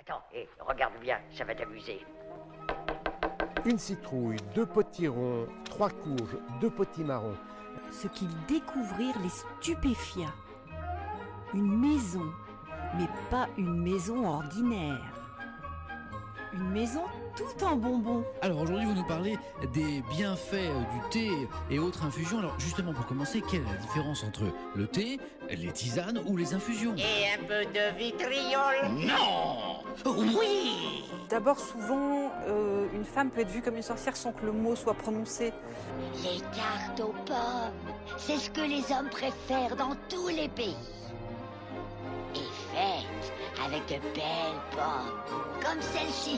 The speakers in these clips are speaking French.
Attends, regarde bien, ça va t'amuser. Une citrouille, 2 potirons, 3 courges, 2 potimarrons. Ce qu'ils découvrirent les stupéfia. Une maison, mais pas une maison ordinaire. Une maison tout en bonbons. Alors aujourd'hui vous nous parlez des bienfaits du thé et autres infusions. Alors justement pour commencer, quelle est la différence entre le thé, les tisanes ou les infusions? Et un peu de vitriol? Non! Oui! D'abord, souvent, une femme peut être vue comme une sorcière sans que le mot soit prononcé. Les tartes aux pommes, c'est ce que les hommes préfèrent dans tous les pays. Et faites avec de belles pommes, comme celle-ci.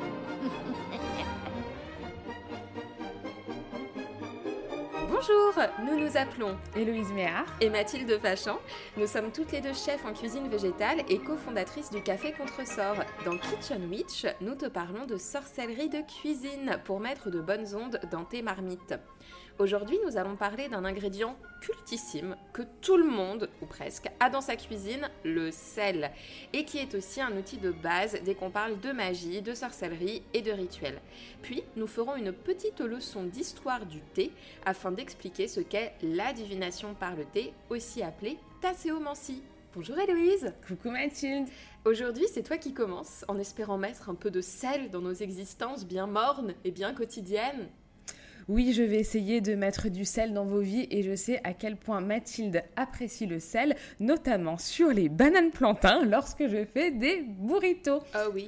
Bonjour, nous nous appelons Héloïse Méhard et Mathilde Fachan. Nous sommes toutes les deux chefs en cuisine végétale et cofondatrices du Café Contresort. Dans Kitchen Witch, nous te parlons de sorcellerie de cuisine pour mettre de bonnes ondes dans tes marmites. Aujourd'hui, nous allons parler d'un ingrédient cultissime que tout le monde, ou presque, a dans sa cuisine, le sel, et qui est aussi un outil de base dès qu'on parle de magie, de sorcellerie et de rituels. Puis, nous ferons une petite leçon d'histoire du thé afin d'expliquer ce qu'est la divination par le thé, aussi appelée tasséomancie. Bonjour Héloïse. Coucou Mathilde. Aujourd'hui, c'est toi qui commences, en espérant mettre un peu de sel dans nos existences bien mornes et bien quotidiennes. Oui, je vais essayer de mettre du sel dans vos vies et je sais à quel point Mathilde apprécie le sel, notamment sur les bananes plantains lorsque je fais des burritos. Oh oui.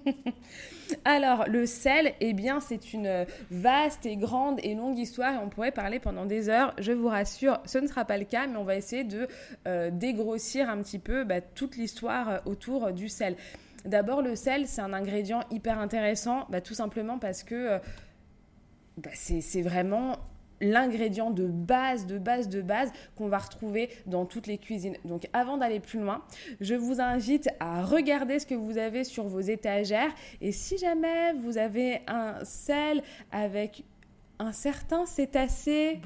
Alors, le sel, eh bien, c'est une vaste et grande et longue histoire et on pourrait parler pendant des heures. Je vous rassure, ce ne sera pas le cas, mais on va essayer de dégrossir un petit peu toute l'histoire autour du sel. D'abord, le sel, c'est un ingrédient hyper intéressant, tout simplement parce que c'est vraiment l'ingrédient de base qu'on va retrouver dans toutes les cuisines. Donc avant d'aller plus loin, je vous invite à regarder ce que vous avez sur vos étagères et si jamais vous avez un sel avec un certain cétacé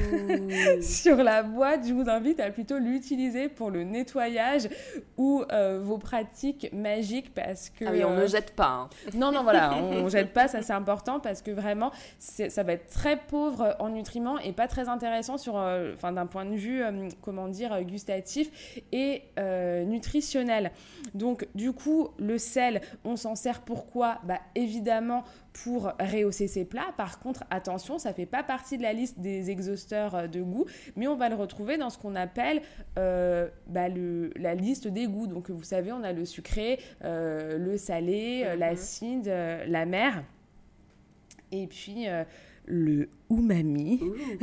sur la boîte, je vous invite à plutôt l'utiliser pour le nettoyage ou vos pratiques magiques parce que... Ah oui, on ne jette pas. Hein. Non, voilà, on ne jette pas, ça c'est important parce que vraiment, ça va être très pauvre en nutriments et pas très intéressant d'un point de vue, gustatif et nutritionnel. Donc du coup, le sel, on s'en sert pourquoi ? Évidemment, pour rehausser ses plats. Par contre, attention, ça ne fait pas partie de la liste des exhausteurs de goût, mais on va le retrouver dans ce qu'on appelle la liste des goûts. Donc, vous savez, on a le sucré, le salé, l'acide, l'amer, et puis le umami,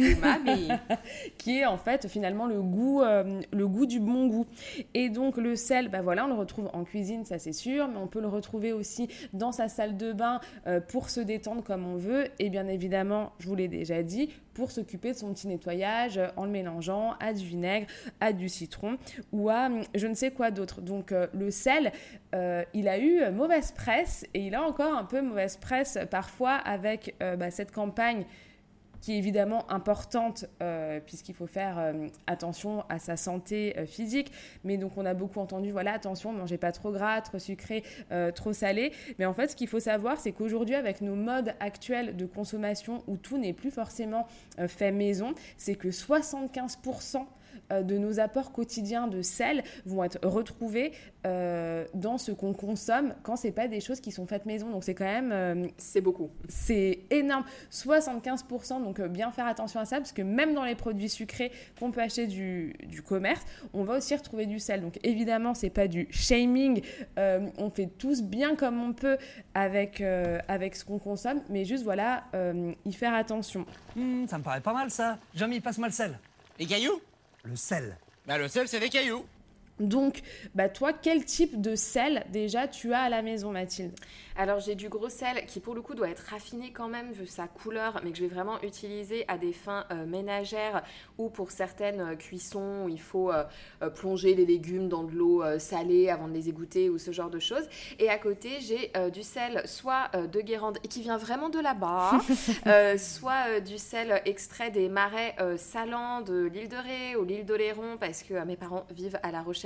qui est en fait finalement le goût du bon goût. Et donc le sel, on le retrouve en cuisine, ça c'est sûr, mais on peut le retrouver aussi dans sa salle de bain pour se détendre comme on veut, et bien évidemment, je vous l'ai déjà dit, pour s'occuper de son petit nettoyage en le mélangeant à du vinaigre, à du citron ou à je ne sais quoi d'autre. Donc le sel, il a eu mauvaise presse et il a encore un peu mauvaise presse parfois avec cette campagne qui est évidemment importante puisqu'il faut faire attention à sa santé physique. Mais donc, on a beaucoup entendu, attention, mangez pas trop gras, trop sucré, trop salé. Mais en fait, ce qu'il faut savoir, c'est qu'aujourd'hui, avec nos modes actuels de consommation où tout n'est plus forcément fait maison, c'est que 75% de nos apports quotidiens de sel vont être retrouvés dans ce qu'on consomme quand c'est pas des choses qui sont faites maison. Donc c'est quand même... c'est beaucoup. C'est énorme. 75%, donc bien faire attention à ça, parce que même dans les produits sucrés qu'on peut acheter du commerce, on va aussi retrouver du sel. Donc évidemment, c'est pas du shaming. On fait tous bien comme on peut avec ce qu'on consomme, mais juste y faire attention. Ça me paraît pas mal ça. Jamais passe-moi le sel. Les cailloux? Le sel. Le sel, c'est des cailloux. Donc, toi, quel type de sel, déjà, tu as à la maison, Mathilde ? Alors, j'ai du gros sel qui, pour le coup, doit être raffiné quand même, vu sa couleur, mais que je vais vraiment utiliser à des fins ménagères ou pour certaines cuissons où il faut plonger les légumes dans de l'eau salée avant de les égoutter ou ce genre de choses. Et à côté, j'ai du sel soit de Guérande et qui vient vraiment de là-bas, soit du sel extrait des marais salants de l'île de Ré ou l'île d'Oléron, parce que mes parents vivent à La Rochelle,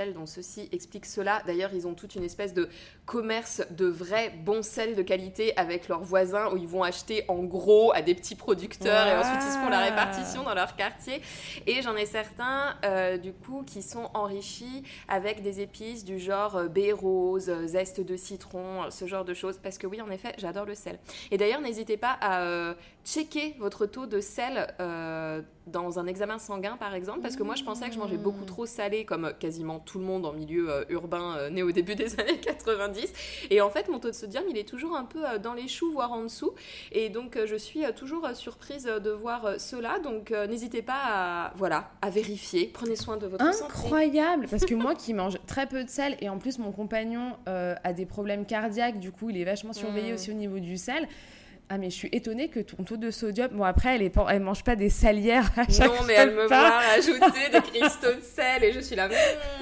sel, dont ceci explique cela. D'ailleurs, ils ont toute une espèce de commerce de vrais bons sels de qualité avec leurs voisins où ils vont acheter en gros à des petits producteurs et ensuite ils se font la répartition dans leur quartier. Et j'en ai certains, du coup, qui sont enrichis avec des épices du genre baie rose, zeste de citron, ce genre de choses. Parce que oui, en effet, j'adore le sel. Et d'ailleurs, n'hésitez pas à checker votre taux de sel dans un examen sanguin, par exemple, parce que moi, je pensais que je mangeais beaucoup trop salé, comme quasiment tout le monde en milieu urbain né au début des années 90. Et en fait, mon taux de sodium, il est toujours un peu dans les choux, voire en dessous. Et donc, je suis toujours surprise de voir cela. Donc, n'hésitez pas à vérifier. Prenez soin de votre santé. Incroyable, parce que moi qui mange très peu de sel, et en plus, mon compagnon a des problèmes cardiaques, du coup, il est vachement surveillé aussi au niveau du sel. Ah, mais je suis étonnée que ton taux de sodium... Bon, après, elle mange pas des salières à chaque repas. Non, mais elle me voit rajouter des cristaux de sel et je suis là...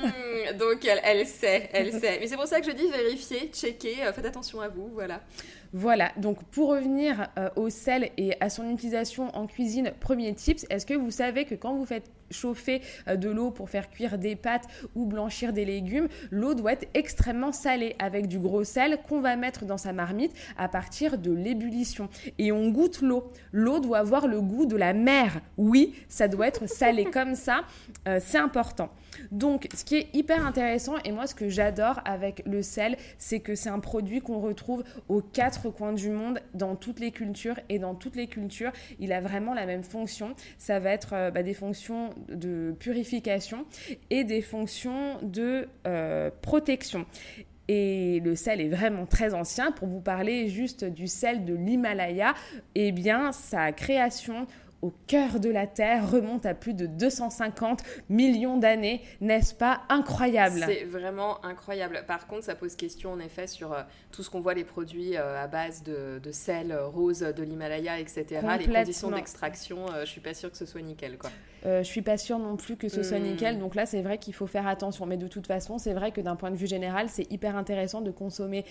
Donc, elle sait. Mais c'est pour ça que je dis vérifier, checker, faites attention à vous, voilà. Voilà, donc pour revenir au sel et à son utilisation en cuisine, premier tips, est-ce que vous savez que quand vous faites chauffer de l'eau pour faire cuire des pâtes ou blanchir des légumes, l'eau doit être extrêmement salée avec du gros sel qu'on va mettre dans sa marmite à partir de l'ébullition. Et on goûte l'eau. L'eau doit avoir le goût de la mer. Oui, ça doit être salé comme ça, c'est important. Donc, ce qui est hyper intéressant, et moi, ce que j'adore avec le sel, c'est que c'est un produit qu'on retrouve aux 4 coins du monde, dans toutes les cultures. Et dans toutes les cultures, il a vraiment la même fonction. Ça va être des fonctions de purification et des fonctions de protection. Et le sel est vraiment très ancien. Pour vous parler juste du sel de l'Himalaya, eh bien, sa création au cœur de la Terre remonte à plus de 250 millions d'années. N'est-ce pas incroyable ? C'est vraiment incroyable. Par contre, ça pose question en effet sur tout ce qu'on voit, les produits à base de sel rose de l'Himalaya, etc. Les conditions d'extraction, je suis pas sûre que ce soit nickel, quoi. Je suis pas sûre non plus que ce soit nickel. Donc là, c'est vrai qu'il faut faire attention. Mais de toute façon, c'est vrai que d'un point de vue général, c'est hyper intéressant de consommer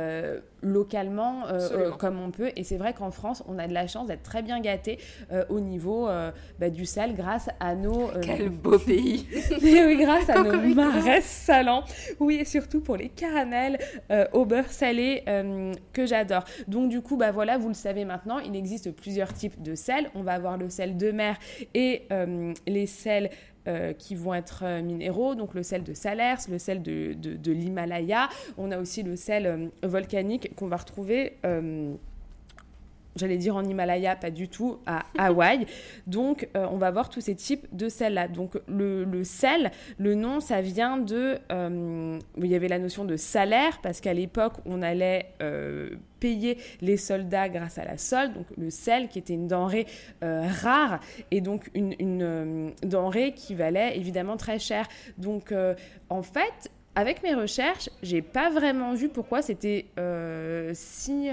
localement comme on peut. Et c'est vrai qu'en France, on a de la chance d'être très bien gâtés au niveau du sel grâce à nos... Quel beau pays. Oui, grâce à nos marais salants. Oui, et surtout pour les caramels au beurre salé que j'adore. Donc du coup, voilà, vous le savez maintenant, il existe plusieurs types de sel. On va avoir le sel de mer et les sels qui vont être minéraux, donc le sel de Salers, le sel de l'Himalaya. On a aussi le sel volcanique qu'on va retrouver... j'allais dire en Himalaya, pas du tout, à Hawaï. Donc, on va voir tous ces types de sel-là. Donc, le sel, le nom, ça vient de... il y avait la notion de salaire, parce qu'à l'époque, on allait payer les soldats grâce à la solde. Donc, le sel, qui était une denrée rare, et donc une denrée qui valait évidemment très cher. Donc, en fait... Avec mes recherches, j'ai pas vraiment vu pourquoi c'était si...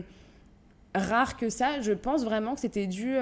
rare que ça. Je pense vraiment que c'était dû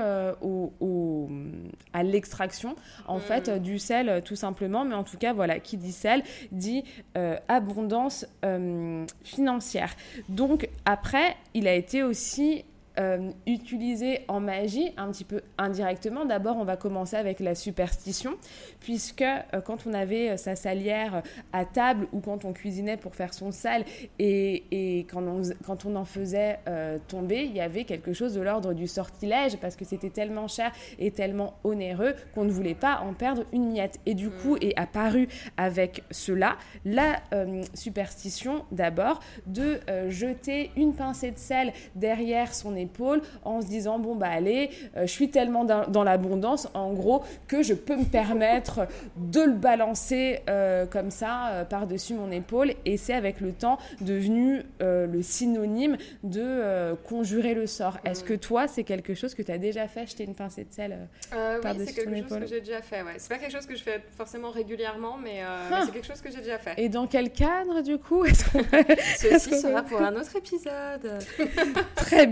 à l'extraction en fait du sel tout simplement, mais en tout cas voilà, qui dit sel dit abondance financière. Donc après, il a été aussi utilisé en magie un petit peu indirectement. D'abord, on va commencer avec la superstition, puisque quand on avait sa salière à table ou quand on cuisinait pour faire son sel et quand on en faisait tomber, il y avait quelque chose de l'ordre du sortilège, parce que c'était tellement cher et tellement onéreux qu'on ne voulait pas en perdre une miette. Et du coup est apparue avec cela la superstition d'abord de jeter une pincée de sel derrière son épaule en se disant allez, je suis tellement dans l'abondance en gros que je peux me permettre de le balancer comme ça par-dessus mon épaule, et c'est avec le temps devenu le synonyme de conjurer le sort. Est-ce que toi, c'est quelque chose que tu as déjà fait, jeter une pincée de sel par-dessus ton épaule ? Oui, c'est quelque chose que j'ai déjà fait, ouais. C'est pas quelque chose que je fais forcément régulièrement, mais c'est quelque chose que j'ai déjà fait. Et dans quel cadre, du coup ? Ceci sera pour un autre épisode. Très bien.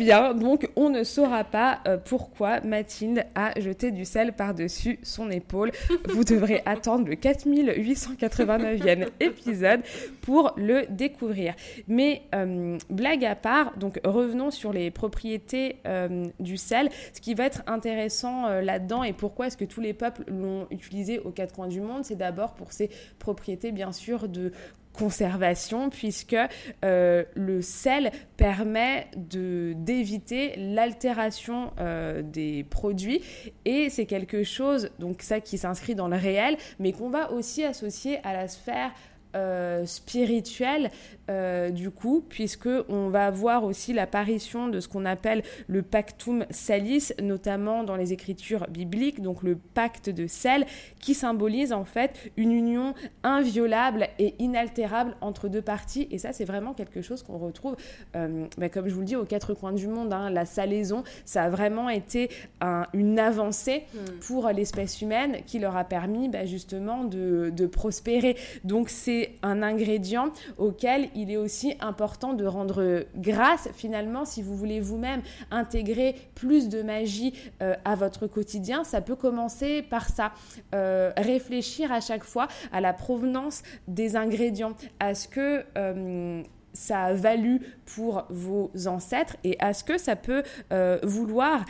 donc on ne saura pas pourquoi Mathilde a jeté du sel par-dessus son épaule. Vous devrez attendre le 4889e épisode pour le découvrir. Mais blague à part, donc revenons sur les propriétés du sel. Ce qui va être intéressant là-dedans et pourquoi est-ce que tous les peuples l'ont utilisé aux quatre coins du monde, c'est d'abord pour ses propriétés bien sûr de conservation, puisque le sel permet d'éviter l'altération des produits, et c'est quelque chose, donc ça qui s'inscrit dans le réel, mais qu'on va aussi associer à la sphère spirituelle du coup, puisque on va voir aussi l'apparition de ce qu'on appelle le pactum salis, notamment dans les écritures bibliques, donc le pacte de sel, qui symbolise en fait une union inviolable et inaltérable entre deux parties, et ça c'est vraiment quelque chose qu'on retrouve comme je vous le dis aux quatre coins du monde, hein. La salaison, ça a vraiment été une avancée pour l'espèce humaine qui leur a permis justement de prospérer. Donc c'est un ingrédient auquel il est aussi important de rendre grâce finalement si vous voulez vous-même intégrer plus de magie à votre quotidien. Ça peut commencer par ça, réfléchir à chaque fois à la provenance des ingrédients, à ce que ça a valu pour vos ancêtres et à ce que ça peut valoir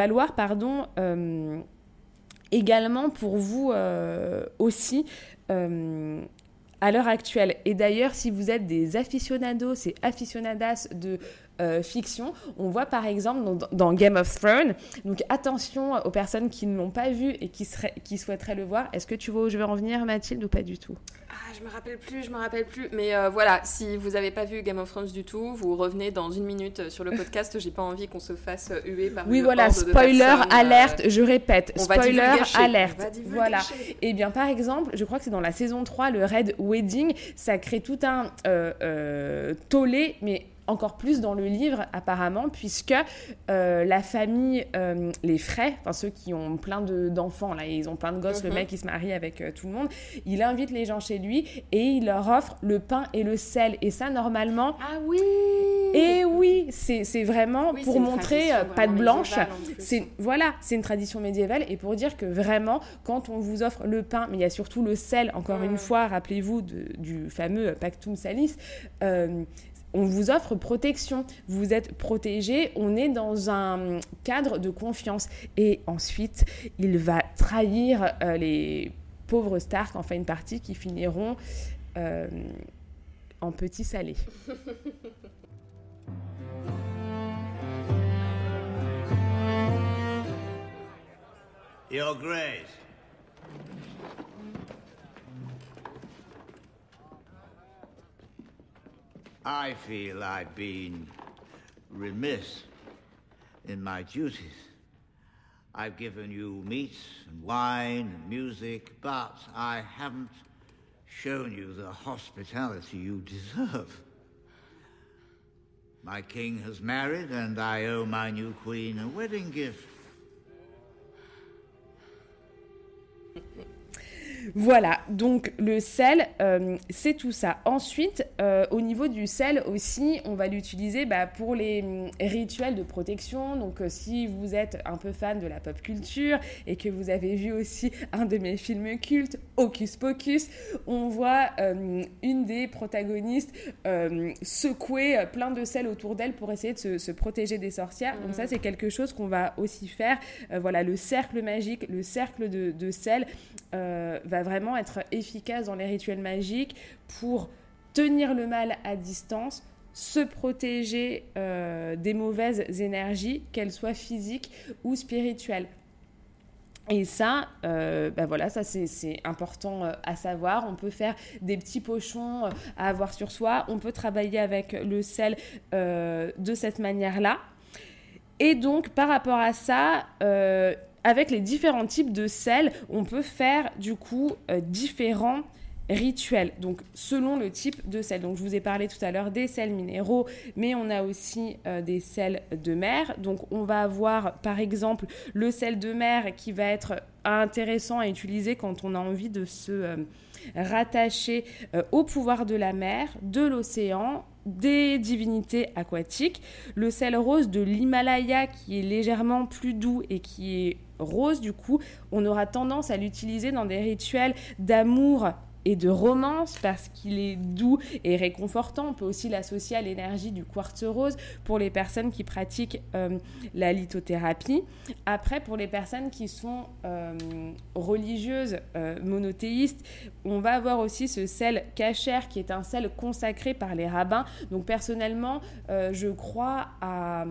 également pour vous aussi à l'heure actuelle. Et d'ailleurs, si vous êtes des aficionados et aficionadas de fiction, on voit par exemple dans Game of Thrones, donc attention aux personnes qui ne l'ont pas vu et qui souhaiteraient le voir. Est-ce que tu vois où je veux en venir, Mathilde, ou pas du tout? Je me rappelle plus. Mais voilà, si vous n'avez pas vu Game of Thrones du tout, vous revenez dans 1 minute sur le podcast. J'ai pas envie qu'on se fasse huer par une horde de personnes. Spoiler alerte, je répète. Spoiler alerte. Voilà. Et bien, par exemple, je crois que c'est dans la saison 3, le Red Wedding, ça crée tout un tollé, mais encore plus dans le livre apparemment, puisque la famille, les Frey, enfin ceux qui ont plein d'enfants, là, ils ont plein de gosses, le mec il se marie avec tout le monde, il invite les gens chez lui et il leur offre le pain et le sel, et ça normalement... Ah oui. Et oui, c'est vraiment pour montrer patte blanche, c'est une tradition médiévale, et pour dire que vraiment quand on vous offre le pain, mais il y a surtout le sel, encore une fois, rappelez-vous du fameux pactum salis, on vous offre protection, vous êtes protégé, on est dans un cadre de confiance. Et ensuite, il va trahir les pauvres Stark, enfin une partie qui finiront en petits salés. Your Grace. I feel I've been remiss in my duties. I've given you meat and wine and music, but I haven't shown you the hospitality you deserve. My king has married, and I owe my new queen a wedding gift. Voilà, donc le sel, c'est tout ça. Ensuite, au niveau du sel aussi, on va l'utiliser pour les rituels de protection. Donc, si vous êtes un peu fan de la pop culture et que vous avez vu aussi un de mes films cultes, Hocus Pocus, on voit une des protagonistes secouer plein de sel autour d'elle pour essayer de se protéger des sorcières. Donc ça, c'est quelque chose qu'on va aussi faire. Voilà, le cercle magique, le cercle de sel va vraiment être efficace dans les rituels magiques pour tenir le mal à distance, se protéger des mauvaises énergies, qu'elles soient physiques ou spirituelles. Et ça, ça c'est important à savoir. On peut faire des petits pochons à avoir sur soi. On peut travailler avec le sel de cette manière-là. Et donc, par rapport à ça... avec les différents types de sel, on peut faire du coup différents rituels, donc selon le type de sel. Donc je vous ai parlé tout à l'heure des sels minéraux, mais on a aussi des sels de mer. Donc on va avoir par exemple le sel de mer qui va être intéressant à utiliser quand on a envie de se rattacher au pouvoir de la mer, de l'océan, des divinités aquatiques. Le sel rose de l'Himalaya qui est légèrement plus doux et qui est rose, du coup, on aura tendance à l'utiliser dans des rituels d'amour et de romance parce qu'il est doux et réconfortant. On peut aussi l'associer à l'énergie du quartz rose pour les personnes qui pratiquent la lithothérapie. Après, pour les personnes qui sont religieuses, monothéistes, on va avoir aussi ce sel kasher qui est un sel consacré par les rabbins. Donc personnellement, je crois à...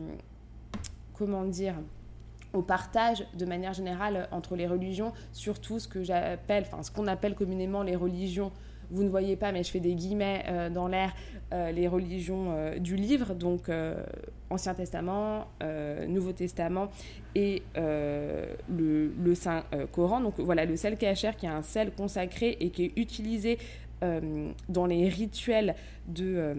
au partage de manière générale entre les religions, surtout ce qu'on appelle communément les religions, vous ne voyez pas mais je fais des guillemets dans l'air, les religions du livre, donc Ancien Testament, Nouveau Testament et le Saint Coran. Donc voilà, le sel kasher qui est un sel consacré et qui est utilisé dans les rituels de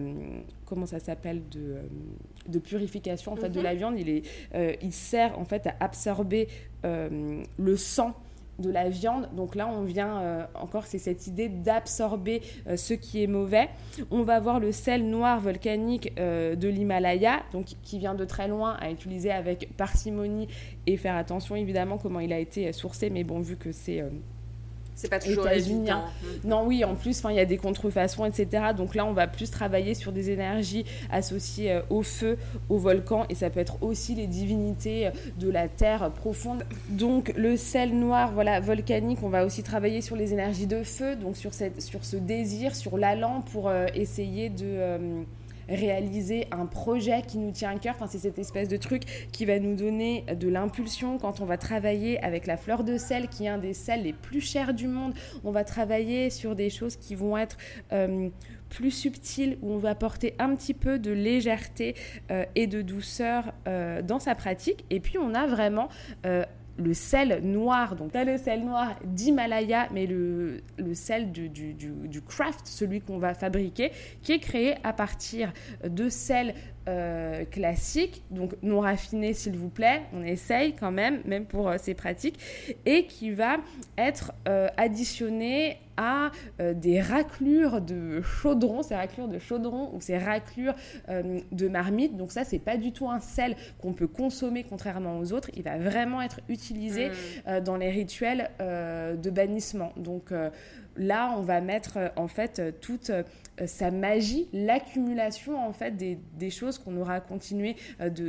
de purification en fait, de la viande. Il sert en fait à absorber le sang de la viande. Donc là, on vient encore, c'est cette idée d'absorber ce qui est mauvais. On va avoir le sel noir volcanique de l'Himalaya, donc qui vient de très loin, à utiliser avec parcimonie et faire attention évidemment comment il a été sourcé. Mais bon, vu que c'est pas toujours évident. Non, oui, en plus, il y a des contrefaçons, etc. Donc là, on va plus travailler sur des énergies associées au feu, au volcan, et ça peut être aussi les divinités de la terre profonde. Donc le sel noir, volcanique, on va aussi travailler sur les énergies de feu, donc sur ce désir, sur l'allant pour essayer de... réaliser un projet qui nous tient à cœur. C'est cette espèce de truc qui va nous donner de l'impulsion quand on va travailler avec la fleur de sel, qui est un des sels les plus chers du monde. On va travailler sur des choses qui vont être plus subtiles, où on va apporter un petit peu de légèreté et de douceur dans sa pratique. Et puis on a vraiment... le sel noir, donc tu as le sel noir d'Himalaya, mais le sel du craft, celui qu'on va fabriquer, qui est créé à partir de sel classique, donc non raffiné s'il vous plaît, on essaye quand même pour ces pratiques, et qui va être additionné à des raclures de chaudron, ces raclures de chaudron ou ces raclures de marmite. Donc ça, c'est pas du tout un sel qu'on peut consommer contrairement aux autres. Il va vraiment être utilisé dans les rituels de bannissement. Donc là, on va mettre en fait toute sa magie, l'accumulation en fait des choses qu'on aura continué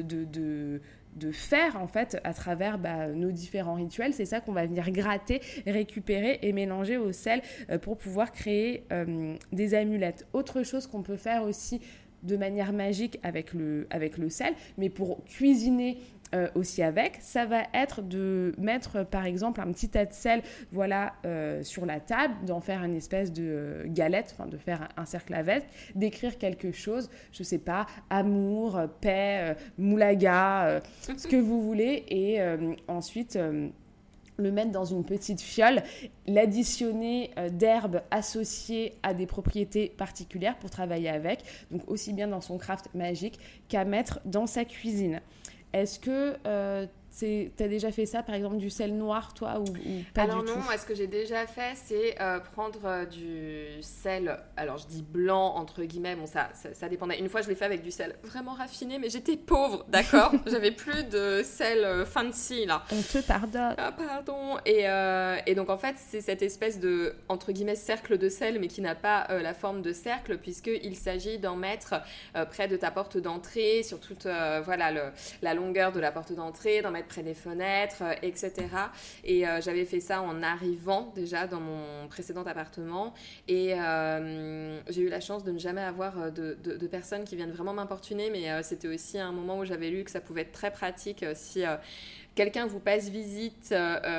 de faire en fait à travers nos différents rituels. C'est ça qu'on va venir gratter, récupérer et mélanger au sel pour pouvoir créer des amulettes. Autre chose qu'on peut faire aussi de manière magique avec le sel, mais pour cuisiner aussi avec, ça va être de mettre par exemple un petit tas de sel sur la table, d'en faire une espèce de galette, de faire un cercle avec, d'écrire quelque chose, je sais pas, amour, paix, moulaga, ce que vous voulez, et ensuite le mettre dans une petite fiole, l'additionner d'herbes associées à des propriétés particulières pour travailler avec, donc aussi bien dans son craft magique qu'à mettre dans sa cuisine. Est-ce que t'as déjà fait ça, par exemple, du sel noir, toi, ou pas du tout? Alors non, moi, ce que j'ai déjà fait, c'est prendre du sel, alors je dis blanc, entre guillemets, bon, ça dépendait. Une fois, je l'ai fait avec du sel vraiment raffiné, mais j'étais pauvre, d'accord? J'avais plus de sel fancy, là. On te pardonne. Ah, pardon. Et donc, en fait, c'est cette espèce de, entre guillemets, cercle de sel, mais qui n'a pas la forme de cercle, puisqu'il s'agit d'en mettre près de ta porte d'entrée, sur toute la longueur de la porte d'entrée, d'en mettre près des fenêtres, etc. Et j'avais fait ça en arrivant déjà dans mon précédent appartement, et j'ai eu la chance de ne jamais avoir de personnes qui viennent vraiment m'importuner, mais c'était aussi un moment où j'avais lu que ça pouvait être très pratique si quelqu'un vous passe visite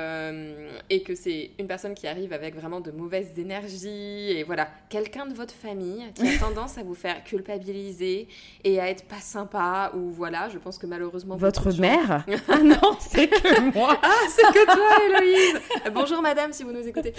et que c'est une personne qui arrive avec vraiment de mauvaises énergies, et voilà, quelqu'un de votre famille qui a tendance à vous faire culpabiliser et à être pas sympa, ou voilà, je pense que malheureusement... Votre mère? Ah non, c'est que moi. Ah, c'est que toi, Héloïse. Bonjour madame, si vous nous écoutez.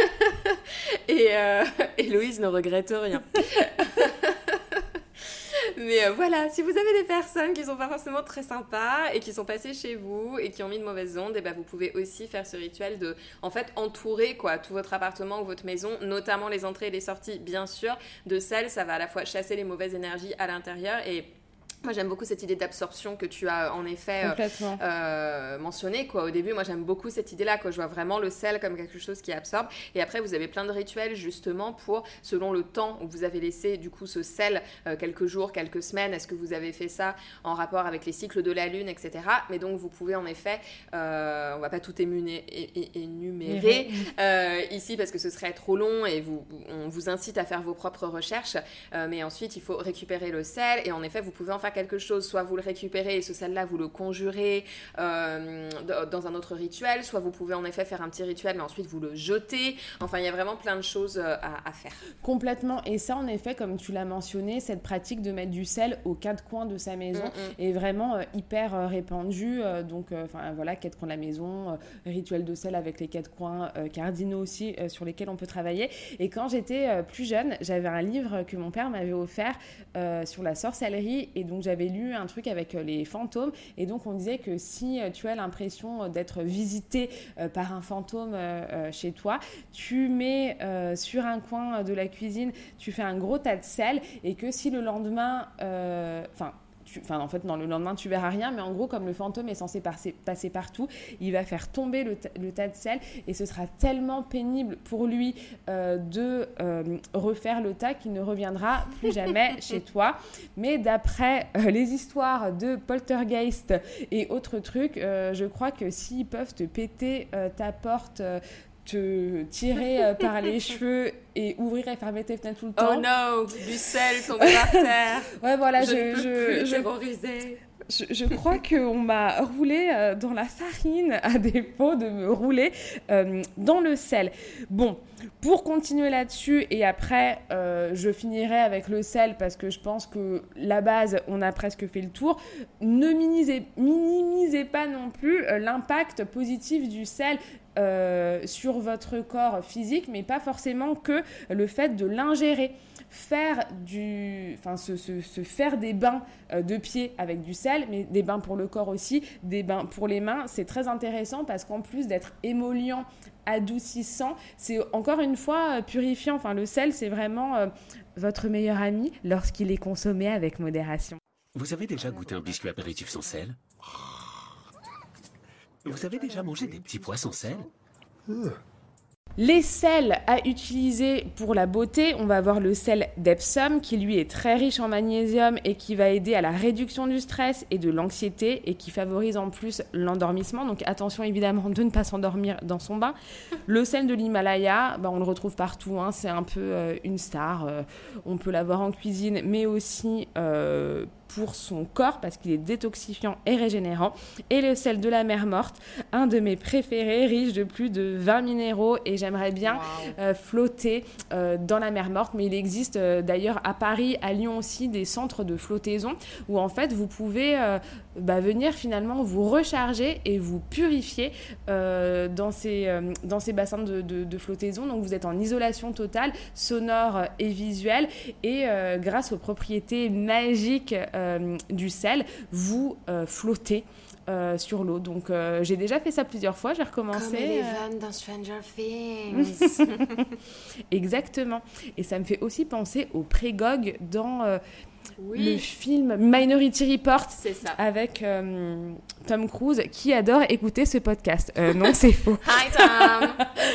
Et Héloïse ne regrette rien. Mais voilà, si vous avez des personnes qui sont pas forcément très sympas et qui sont passées chez vous et qui ont mis de mauvaises ondes, et ben vous pouvez aussi faire ce rituel de, en fait, entourer quoi, tout votre appartement ou votre maison, notamment les entrées et les sorties, bien sûr, de sel. Ça va à la fois chasser les mauvaises énergies à l'intérieur et moi, j'aime beaucoup cette idée d'absorption que tu as en effet mentionnée. Au début, moi, j'aime beaucoup cette idée-là. Je vois vraiment le sel comme quelque chose qui absorbe. Et après, vous avez plein de rituels justement pour, selon le temps où vous avez laissé du coup ce sel, quelques jours, quelques semaines. Est-ce que vous avez fait ça en rapport avec les cycles de la lune, etc. Mais donc, vous pouvez en effet, on ne va pas tout énumérer ici parce que ce serait trop long et on vous incite à faire vos propres recherches. Mais ensuite, il faut récupérer le sel et en effet, vous pouvez en faire quelque chose, soit vous le récupérez et ce sel-là vous le conjurez dans un autre rituel, soit vous pouvez en effet faire un petit rituel mais ensuite vous le jetez. Enfin, il y a vraiment plein de choses à faire. Complètement. Et ça, en effet, comme tu l'as mentionné, cette pratique de mettre du sel aux quatre coins de sa maison est vraiment hyper répandue. Donc, voilà, quatre coins de la maison, rituel de sel avec les quatre coins cardinaux aussi sur lesquels on peut travailler. Et quand j'étais plus jeune, j'avais un livre que mon père m'avait offert sur la sorcellerie et donc j'avais lu un truc avec les fantômes et donc on disait que si tu as l'impression d'être visité par un fantôme chez toi, tu mets sur un coin de la cuisine, tu fais un gros tas de sel et que si le lendemain, le lendemain tu verras rien, mais en gros comme le fantôme est censé passer partout, il va faire tomber le tas de sel et ce sera tellement pénible pour lui de refaire le tas qu'il ne reviendra plus jamais chez toi. Mais d'après les histoires de poltergeist et autres trucs, je crois que s'ils peuvent te péter ta porte, te tirer par les cheveux et ouvrir et fermer tes fenêtres tout le temps. Oh non, du sel tombé par terre. Ouais, voilà, je crois qu'on m'a roulé dans la farine à défaut de me rouler dans le sel. Bon, pour continuer là-dessus et après, je finirai avec le sel parce que je pense que la base, on a presque fait le tour. Ne minimisez pas non plus l'impact positif du sel sur votre corps physique, mais pas forcément que le fait de l'ingérer. Se faire des bains de pieds avec du sel, mais des bains pour le corps aussi, des bains pour les mains, c'est très intéressant parce qu'en plus d'être émollient, adoucissant, c'est encore une fois purifiant. Enfin, le sel, c'est vraiment votre meilleur ami lorsqu'il est consommé avec modération. Vous avez déjà goûté un biscuit apéritif sans sel ? Vous avez déjà mangé des petits pois sans sel ? Les sels à utiliser pour la beauté, on va avoir le sel d'Epsom qui lui est très riche en magnésium et qui va aider à la réduction du stress et de l'anxiété et qui favorise en plus l'endormissement. Donc attention évidemment de ne pas s'endormir dans son bain. Le sel de l'Himalaya, on le retrouve partout, c'est un peu une star. On peut l'avoir en cuisine mais aussi pour son corps parce qu'il est détoxifiant et régénérant. Et le sel de la mer morte, un de mes préférés, riche de plus de 20 minéraux et j'aimerais bien flotter dans la mer morte. Mais il existe d'ailleurs à Paris, à Lyon aussi, des centres de flottaison où en fait vous pouvez venir finalement vous recharger et vous purifier dans ces bassins de flottaison. Donc vous êtes en isolation totale, sonore et visuelle et grâce aux propriétés magiques du sel, vous flottez sur l'eau. Donc j'ai déjà fait ça plusieurs fois, j'ai recommencé. Comme Eleven dans Stranger Things. Exactement. Et ça me fait aussi penser au pré-Gog dans le film Minority Report. C'est ça. Avec Tom Cruise qui adore écouter ce podcast. Non, c'est faux. Hi Tom.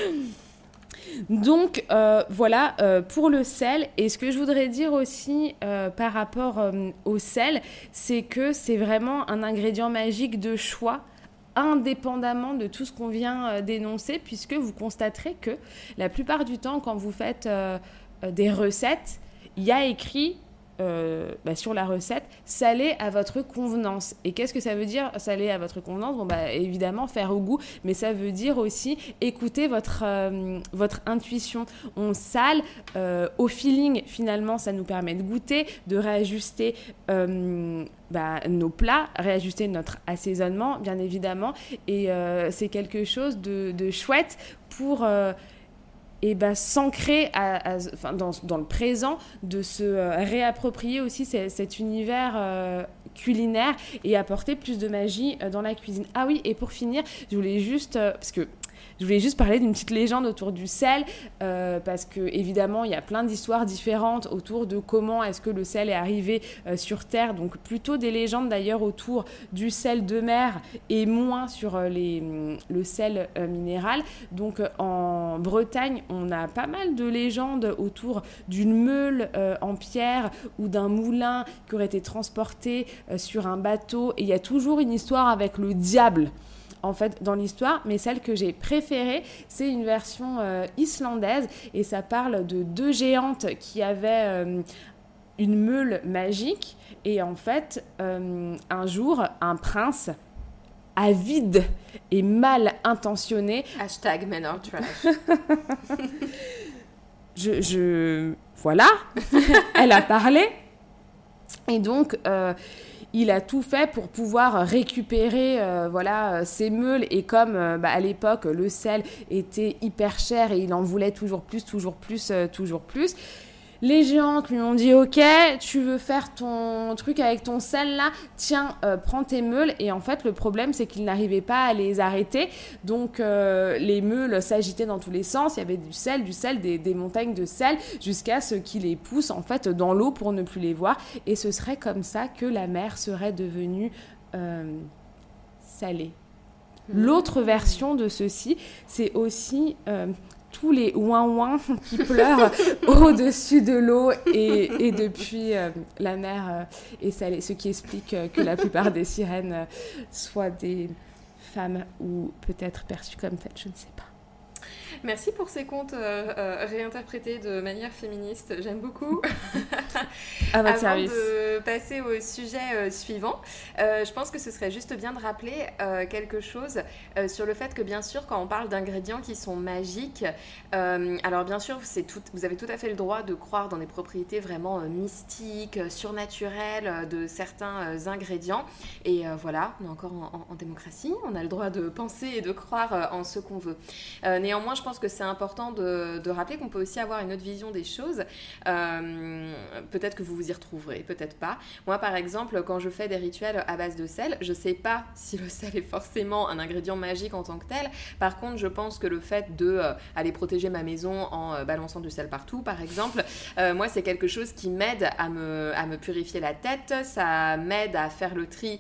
Donc voilà pour le sel. Et ce que je voudrais dire aussi par rapport au sel, c'est que c'est vraiment un ingrédient magique de choix indépendamment de tout ce qu'on vient d'énoncer, puisque vous constaterez que la plupart du temps quand vous faites des recettes, il y a écrit sur la recette, saler à votre convenance. Et qu'est-ce que ça veut dire, saler à votre convenance ? Évidemment, faire au goût, mais ça veut dire aussi écouter votre intuition. On sale au feeling, finalement, ça nous permet de goûter, de réajuster nos plats, réajuster notre assaisonnement, bien évidemment. Et c'est quelque chose de chouette pour et s'ancrer dans le présent, de se réapproprier aussi cet univers culinaire et apporter plus de magie dans la cuisine. Ah oui, et pour finir, je voulais juste parler d'une petite légende autour du sel, parce que évidemment il y a plein d'histoires différentes autour de comment est-ce que le sel est arrivé sur Terre, donc plutôt des légendes d'ailleurs autour du sel de mer et moins sur le sel minéral. Donc en Bretagne, on a pas mal de légendes autour d'une meule en pierre ou d'un moulin qui aurait été transporté sur un bateau, et il y a toujours une histoire avec le diable en fait dans l'histoire, mais celle que j'ai préférée, c'est une version islandaise, et ça parle de 2 géantes qui avaient une meule magique, et en fait un jour un prince avide et mal intentionné #menartrash voilà elle a parlé, et donc il a tout fait pour pouvoir récupérer ces meules, et comme à l'époque le sel était hyper cher et il en voulait toujours plus, les géantes lui ont dit ok, tu veux faire ton truc avec ton sel là, tiens, prends tes meules. Et en fait le problème c'est qu'il n'arrivait pas à les arrêter, donc les meules s'agitaient dans tous les sens, il y avait du sel, des montagnes de sel, jusqu'à ce qu'il les pousse en fait dans l'eau pour ne plus les voir, et ce serait comme ça que la mer serait devenue salée. L'autre version de ceci, c'est aussi tous les ouin-ouin qui pleurent au-dessus de l'eau, et depuis la mer est salée, ce qui explique que la plupart des sirènes soient des femmes, ou peut-être perçues comme telles, je ne sais pas. Merci pour ces contes réinterprétés de manière féministe, j'aime beaucoup. À votre service. Avant de passer au sujet suivant, je pense que ce serait juste bien de rappeler quelque chose sur le fait que bien sûr quand on parle d'ingrédients qui sont magiques, alors bien sûr vous avez tout à fait le droit de croire dans des propriétés vraiment mystiques, surnaturelles de certains ingrédients, et voilà, on est encore en démocratie, on a le droit de penser et de croire en ce qu'on veut. Néanmoins, je pense que c'est important de rappeler qu'on peut aussi avoir une autre vision des choses. Peut-être que vous vous y retrouverez, peut-être pas. Moi, par exemple, quand je fais des rituels à base de sel, je sais pas si le sel est forcément un ingrédient magique en tant que tel. Par contre, je pense que le fait d'aller protéger ma maison en balançant du sel partout, par exemple, moi, c'est quelque chose qui m'aide à me purifier la tête. Ça m'aide à faire le tri,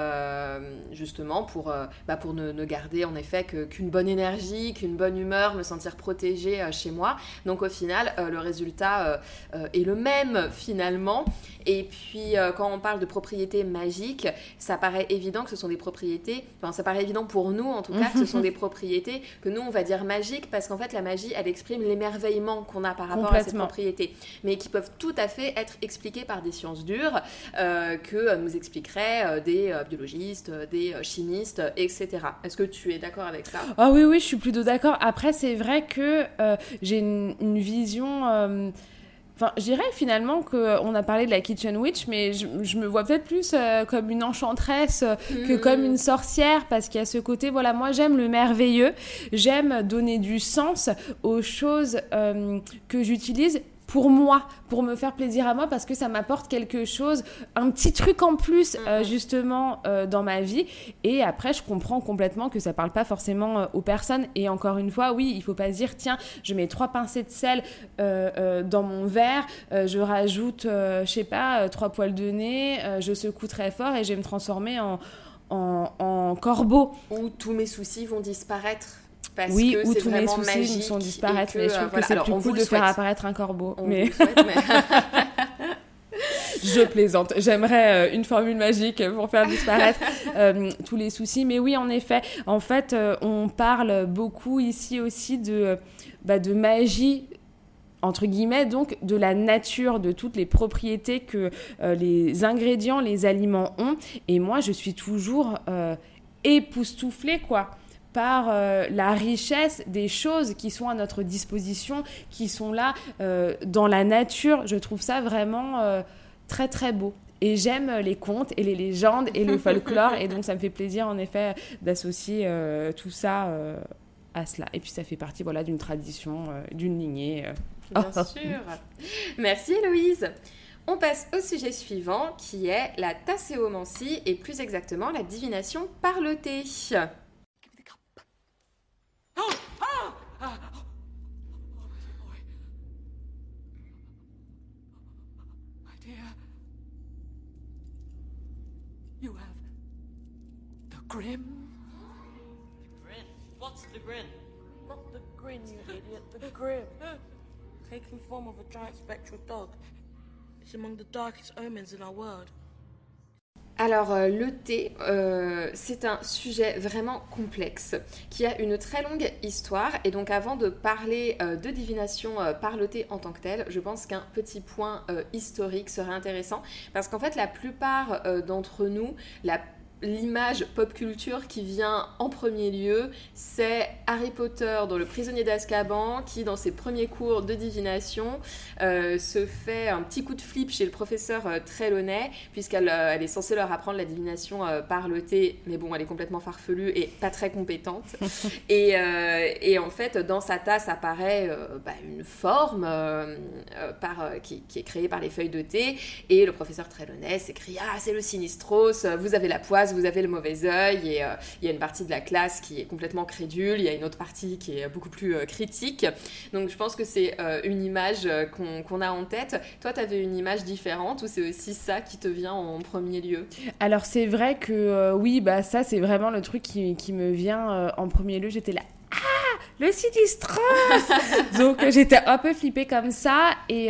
justement, pour ne garder en effet qu'une bonne énergie, qu'une bonne humeur, me sentir protégée chez moi. Donc au final, le résultat est le même finalement. Et puis quand on parle de propriétés magiques, ça paraît évident que ce sont des propriétés, ça paraît évident pour nous en tout cas, que ce sont des propriétés que nous on va dire magiques, parce qu'en fait la magie elle exprime l'émerveillement qu'on a par rapport à ces propriétés, mais qui peuvent tout à fait être expliquées par des sciences dures que nous expliqueraient des biologistes, des chimistes, etc. Est-ce que tu es d'accord avec ça ? Ah oui, je suis plutôt d'accord. Après, c'est vrai que j'ai une vision... je dirais finalement qu'on a parlé de la Kitchen Witch, mais je me vois peut-être plus comme une enchanteresse que comme une sorcière, parce qu'il y a ce côté, voilà, moi j'aime le merveilleux, j'aime donner du sens aux choses que j'utilise pour moi, pour me faire plaisir à moi, parce que ça m'apporte quelque chose, un petit truc en plus justement dans ma vie. Et après je comprends complètement que ça parle pas forcément aux personnes, et encore une fois, oui, il faut pas se dire tiens, je mets 3 pincées de sel dans mon verre, je rajoute 3 poils de nez, je secoue très fort et je vais me transformer en corbeau, où tous mes soucis vont disparaître. Parce oui, que ou c'est tous mes soucis magique me sont disparaître, mais je trouve que c'est alors, plus cool de faire apparaître un corbeau. On vous le souhaite, mais... Je plaisante. J'aimerais une formule magique pour faire disparaître tous les soucis. Mais oui, en effet, on parle beaucoup ici aussi de magie, entre guillemets, donc de la nature, de toutes les propriétés que les ingrédients, les aliments ont. Et moi, je suis toujours époustouflée, par la richesse des choses qui sont à notre disposition, qui sont là dans la nature. Je trouve ça vraiment très très beau. Et j'aime les contes et les légendes et le folklore, et donc ça me fait plaisir en effet d'associer tout ça à cela. Et puis ça fait partie d'une tradition, d'une lignée. Bien sûr. Merci Héloïse. On passe au sujet suivant qui est la tasséomancie et plus exactement la divination par le thé. You have the grin. Grin? What's the grin? Not the grin, you idiot. The grim. Taking form of a giant spectral dog. It's among the darkest omens in our world. Alors le thé, c'est un sujet vraiment complexe qui a une très longue histoire et donc avant de parler de divination par le thé en tant que tel, je pense qu'un petit point historique serait intéressant parce qu'en fait la plupart d'entre nous, l'image pop culture qui vient en premier lieu, c'est Harry Potter dans Le Prisonnier d'Azkaban qui, dans ses premiers cours de divination, se fait un petit coup de flip chez le professeur Trelawney puisqu'elle est censée leur apprendre la divination par le thé, mais bon, elle est complètement farfelue et pas très compétente. et en fait, dans sa tasse apparaît une forme qui est créée par les feuilles de thé et le professeur Trelawney s'écrie « Ah, c'est le Sinistros, vous avez la poisse, vous avez le mauvais œil » et il y a une partie de la classe qui est complètement crédule, il y a une autre partie qui est beaucoup plus critique. Donc je pense que c'est une image qu'on a en tête. Toi, tu avais une image différente ou c'est aussi ça qui te vient en premier lieu? Alors c'est vrai que oui, ça c'est vraiment le truc qui me vient en premier lieu. J'étais là, le Sinistros. Donc j'étais un peu flippée comme ça et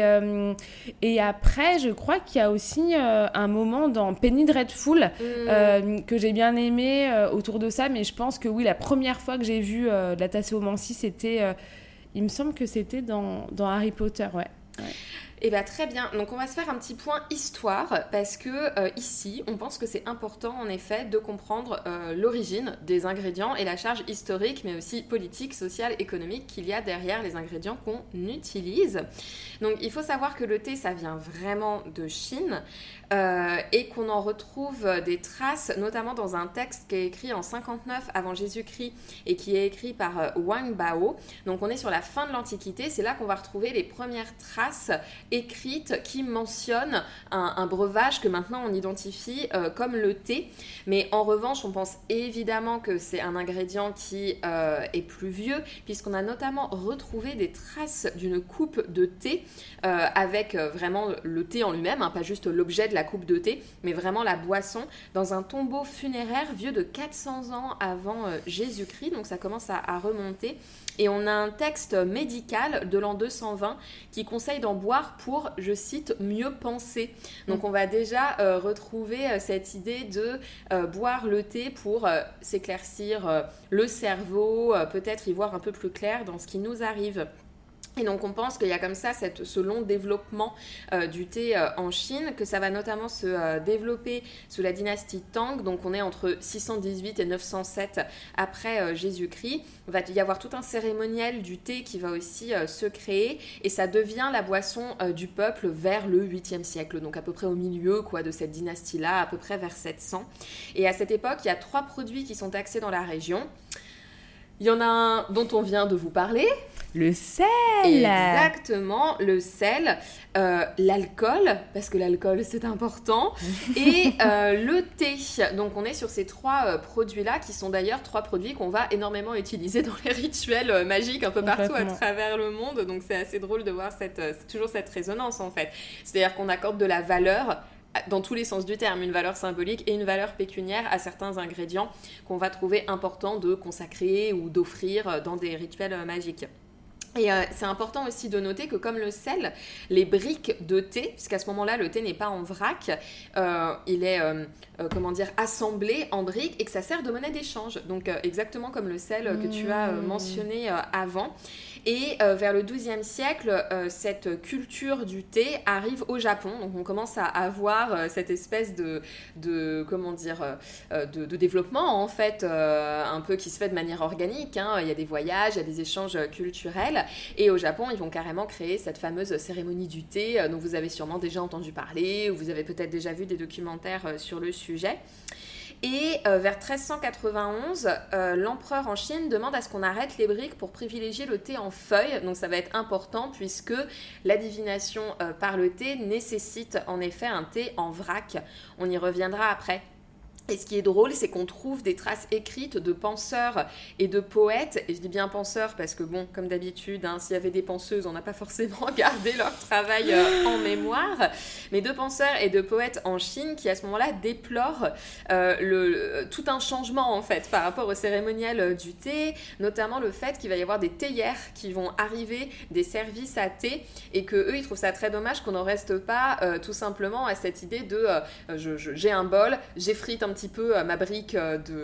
après je crois qu'il y a aussi un moment dans Penny Dreadful que j'ai bien aimé autour de ça, mais je pense que oui, la première fois que j'ai vu de la tasséomancie, c'était il me semble que c'était dans Harry Potter, ouais. Eh bien, très bien. Donc, on va se faire un petit point histoire parce que ici, on pense que c'est important, en effet, de comprendre l'origine des ingrédients et la charge historique, mais aussi politique, sociale, économique qu'il y a derrière les ingrédients qu'on utilise. Donc, il faut savoir que le thé, ça vient vraiment de Chine et qu'on en retrouve des traces, notamment dans un texte qui est écrit en 59 avant Jésus-Christ et qui est écrit par Wang Bao. Donc, on est sur la fin de l'Antiquité. C'est là qu'on va retrouver les premières traces écrite qui mentionne un breuvage que maintenant on identifie comme le thé. Mais en revanche, on pense évidemment que c'est un ingrédient qui est plus vieux, puisqu'on a notamment retrouvé des traces d'une coupe de thé avec vraiment le thé en lui-même, pas juste l'objet de la coupe de thé, mais vraiment la boisson, dans un tombeau funéraire vieux de 400 ans avant Jésus-Christ. Donc ça commence à remonter. Et on a un texte médical de l'an 220 qui conseille d'en boire pour, je cite, mieux penser. Donc on va déjà retrouver cette idée de boire le thé pour s'éclaircir le cerveau, peut-être y voir un peu plus clair dans ce qui nous arrive. Et donc on pense qu'il y a comme ça ce long développement du thé en Chine, que ça va notamment se développer sous la dynastie Tang, donc on est entre 618 et 907 après Jésus-Christ. Il va y avoir tout un cérémoniel du thé qui va aussi se créer et ça devient la boisson du peuple vers le 8e siècle, donc à peu près au milieu de cette dynastie-là, à peu près vers 700. Et à cette époque, il y a 3 produits qui sont taxés dans la région. Il y en a un dont on vient de vous parler. Le sel. Exactement, le sel, l'alcool, parce que l'alcool c'est important, et le thé. Donc on est sur ces 3 produits-là, qui sont d'ailleurs 3 produits qu'on va énormément utiliser dans les rituels magiques un peu partout à travers le monde. Donc c'est assez drôle de voir toujours cette résonance en fait. C'est-à-dire qu'on accorde de la valeur dans tous les sens du terme, une valeur symbolique et une valeur pécuniaire à certains ingrédients qu'on va trouver importants de consacrer ou d'offrir dans des rituels magiques. Et c'est important aussi de noter que comme le sel, les briques de thé, puisqu'à ce moment-là, le thé n'est pas en vrac, il est assemblé en briques et que ça sert de monnaie d'échange. Donc exactement comme le sel que tu as mentionné avant. Et vers le XIIe siècle, cette culture du thé arrive au Japon. Donc on commence à avoir cette espèce de développement en fait, un peu qui se fait de manière organique. Il y a des voyages, il y a des échanges culturels. Et au Japon, ils vont carrément créer cette fameuse cérémonie du thé dont vous avez sûrement déjà entendu parler ou vous avez peut-être déjà vu des documentaires sur le sujet. Et vers 1391, l'empereur en Chine demande à ce qu'on arrête les briques pour privilégier le thé en feuilles. Donc ça va être important puisque la divination par le thé nécessite en effet un thé en vrac. On y reviendra après. Et ce qui est drôle, c'est qu'on trouve des traces écrites de penseurs et de poètes. Et je dis bien penseurs parce que, bon, comme d'habitude, s'il y avait des penseuses, on n'a pas forcément gardé leur travail en mémoire. Mais de penseurs et de poètes en Chine qui, à ce moment-là, déplorent tout un changement, en fait, par rapport au cérémonial du thé. Notamment le fait qu'il va y avoir des théières qui vont arriver, des services à thé. Et qu'eux, ils trouvent ça très dommage qu'on n'en reste pas tout simplement à cette idée de j'ai un bol, j'effrite un petit peu ma brique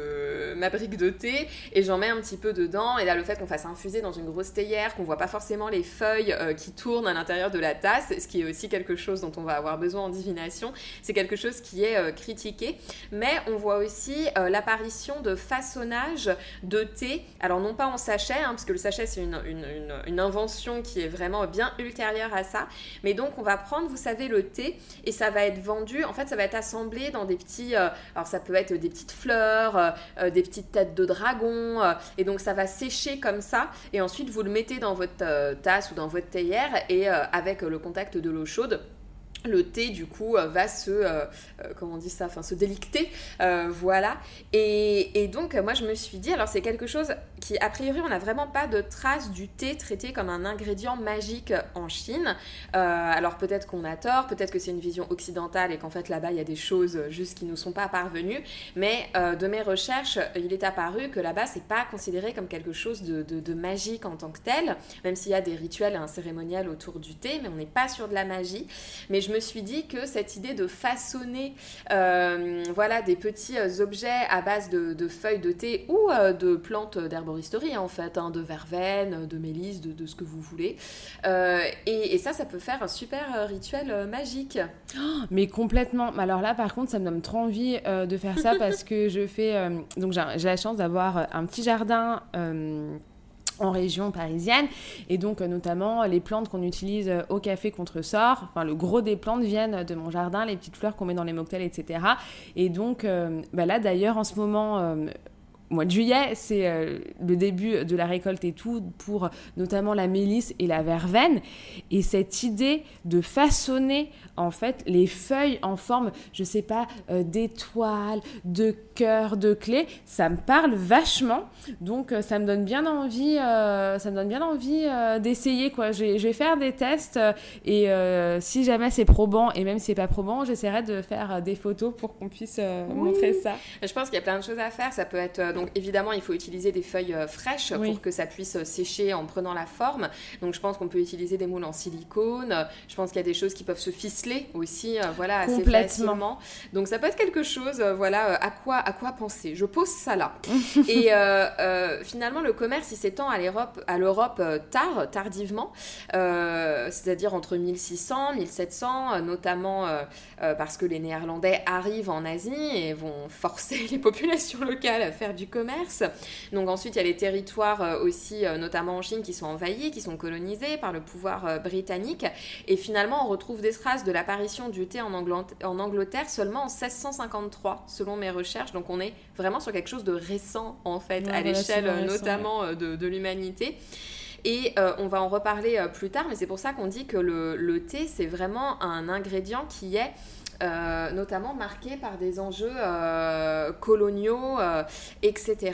de thé et j'en mets un petit peu dedans, et là le fait qu'on fasse infuser dans une grosse théière, qu'on voit pas forcément les feuilles qui tournent à l'intérieur de la tasse, ce qui est aussi quelque chose dont on va avoir besoin en divination, c'est quelque chose qui est critiqué. Mais on voit aussi l'apparition de façonnage de thé, alors non pas en sachet, parce que le sachet c'est une invention qui est vraiment bien ultérieure à ça, mais donc on va prendre, vous savez, le thé et ça va être vendu, en fait ça va être assemblé dans des petits alors ça peut être des petites fleurs, des petites têtes de dragon, et donc ça va sécher comme ça, et ensuite vous le mettez dans votre tasse ou dans votre théière, et avec le contact de l'eau chaude, le thé du coup va se délicter, voilà. Et donc moi je me suis dit, alors c'est quelque chose qui a priori on n'a vraiment pas de trace du thé traité comme un ingrédient magique en Chine, alors peut-être qu'on a tort, peut-être que c'est une vision occidentale et qu'en fait là-bas il y a des choses juste qui nous sont pas parvenues, mais de mes recherches il est apparu que là-bas c'est pas considéré comme quelque chose de magique en tant que tel, même s'il y a des rituels et un cérémonial autour du thé, mais on n'est pas sur de la magie. Mais je me suis dit que cette idée de façonner des petits objets à base de feuilles de thé ou de plantes d'herboristerie en fait, de verveine, de mélisse, de ce que vous voulez, et ça peut faire un super rituel magique. Oh, mais complètement. Alors là par contre ça me donne trop envie de faire ça parce que je fais donc j'ai la chance d'avoir un petit jardin en région parisienne, et donc notamment les plantes qu'on utilise au café Contresort, enfin le gros des plantes viennent de mon jardin, les petites fleurs qu'on met dans les mocktails, etc. Et donc là d'ailleurs en ce moment mois de juillet, c'est le début de la récolte et tout, pour notamment la mélisse et la verveine. Et cette idée de façonner en fait les feuilles en forme, je sais pas, d'étoiles, de cœurs, de clés, ça me parle vachement. Donc ça me donne bien envie, d'essayer quoi. Je vais faire des tests et si jamais c'est probant, et même si c'est pas probant, j'essaierai de faire des photos pour qu'on puisse montrer ça. Je pense qu'il y a plein de choses à faire. Ça peut être donc évidemment il faut utiliser des feuilles fraîches pour que ça puisse sécher en prenant la forme. Donc je pense qu'on peut utiliser des moules en silicone. Je pense qu'il y a des choses qui peuvent se ficeler aussi, assez facilement. Donc ça peut être quelque chose, à quoi penser. Je pose ça là. Et finalement le commerce il s'étend à l'Europe tardivement, c'est-à-dire entre 1600, 1700, notamment parce que les Néerlandais arrivent en Asie et vont forcer les populations locales à faire du commerce. Donc ensuite il y a les territoires aussi, notamment en Chine, qui sont envahis, qui sont colonisés par le pouvoir britannique, et finalement on retrouve des traces de l'apparition du thé en Angleterre seulement en 1653 selon mes recherches. Donc on est vraiment sur quelque chose de récent en fait, à l'échelle notamment de l'humanité. Et on va en reparler plus tard, mais c'est pour ça qu'on dit que le thé c'est vraiment un ingrédient qui est notamment marqué par des enjeux coloniaux, etc.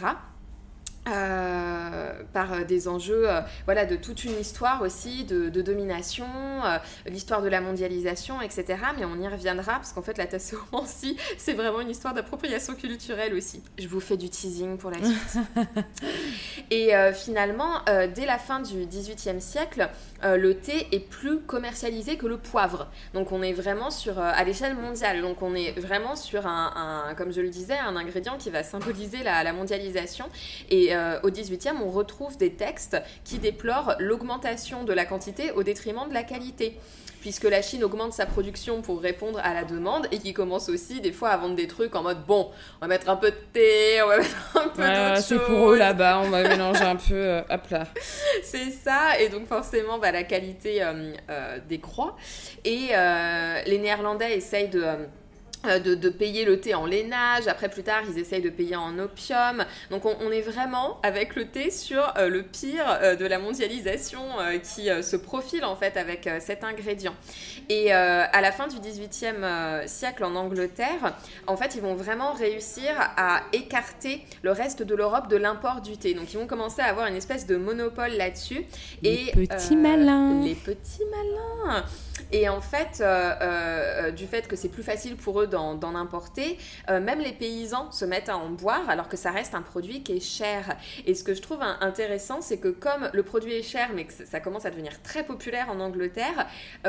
Par des enjeux de toute une histoire aussi de domination, l'histoire de la mondialisation, etc. Mais on y reviendra parce qu'en fait la tassomancie c'est vraiment une histoire d'appropriation culturelle aussi. Je vous fais du teasing pour la suite. Et finalement dès la fin du XVIIIe siècle, le thé est plus commercialisé que le poivre. Donc on est vraiment à l'échelle mondiale. Donc on est vraiment sur comme je le disais, un ingrédient qui va symboliser la mondialisation. Et au XVIIIe, on retrouve des textes qui déplorent l'augmentation de la quantité au détriment de la qualité, puisque la Chine augmente sa production pour répondre à la demande, et qui commence aussi des fois à vendre des trucs en mode bon, on va mettre un peu de thé, on va mettre un peu d'autre chose. C'est pour eux là-bas, on va mélanger un peu, hop là. C'est ça, et donc forcément la qualité décroît, et les Néerlandais essayent de payer le thé en lainage. Après, plus tard, ils essayent de payer en opium. Donc, on est vraiment, avec le thé, sur le pire de la mondialisation qui se profile, en fait, avec cet ingrédient. Et à la fin du XVIIIe siècle, en Angleterre, en fait, ils vont vraiment réussir à écarter le reste de l'Europe de l'import du thé. Donc, ils vont commencer à avoir une espèce de monopole là-dessus. Les petits malins. Les petits malins. Et en fait, du fait que c'est plus facile pour eux d'en importer, même les paysans se mettent à en boire alors que ça reste un produit qui est cher. Et ce que je trouve intéressant, c'est que comme le produit est cher mais que ça commence à devenir très populaire en Angleterre,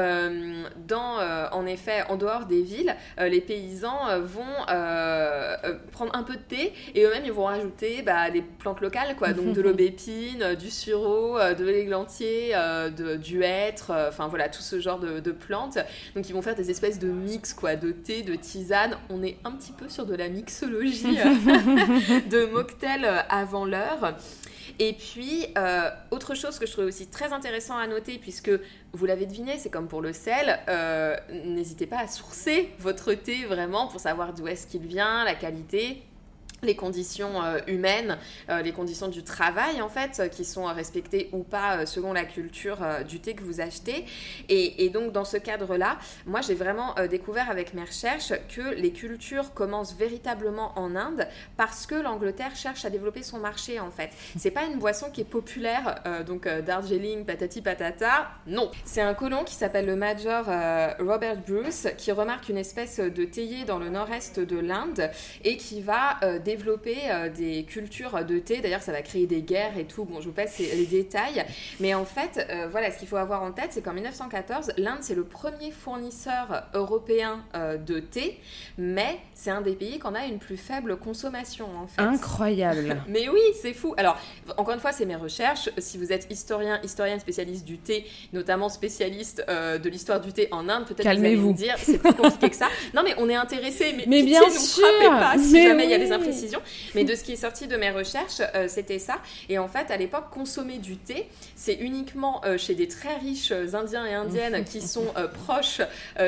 en effet, en dehors des villes, les paysans vont prendre un peu de thé et eux-mêmes ils vont rajouter des plantes locales, quoi. Donc de l'aubépine, du sureau, de l'églantier, du hêtre, enfin voilà, tout ce genre de plantes. Donc ils vont faire des espèces de mix, quoi, de thé, de tisane. On est un petit peu sur de la mixologie de mocktail avant l'heure. Et puis, autre chose que je trouvais aussi très intéressant à noter, puisque vous l'avez deviné, c'est comme pour le sel, n'hésitez pas à sourcer votre thé vraiment pour savoir d'où est-ce qu'il vient, la qualité, les conditions humaines, les conditions du travail en fait, qui sont respectées ou pas selon la culture du thé que vous achetez. Et donc dans ce cadre-là, moi j'ai vraiment découvert avec mes recherches que les cultures commencent véritablement en Inde parce que l'Angleterre cherche à développer son marché en fait. C'est pas une boisson qui est populaire, donc Darjeeling, patati patata, non. C'est un colon qui s'appelle le Major Robert Bruce qui remarque une espèce de théier dans le nord-est de l'Inde et qui va développer des cultures de thé. D'ailleurs, ça va créer des guerres et tout. Bon, je vous passe les détails. Mais en fait, voilà, ce qu'il faut avoir en tête, c'est qu'en 1914, l'Inde, c'est le premier fournisseur européen de thé, mais c'est un des pays qui en a une plus faible consommation, en fait. Incroyable. Mais oui, c'est fou. Alors, encore une fois, c'est mes recherches. Si vous êtes historienne spécialiste du thé, notamment spécialiste de l'histoire du thé en Inde, peut-être que vous allez me dire, c'est plus compliqué que ça. Non, mais on est intéressés. Mais pitié, bien nous sûr. frappez pas si jamais il y a des oui. imprécisions. Mais de ce qui est sorti de mes recherches, c'était ça. Et en fait, à l'époque, consommer du thé, c'est uniquement chez des très riches Indiens et Indiennes qui sont proches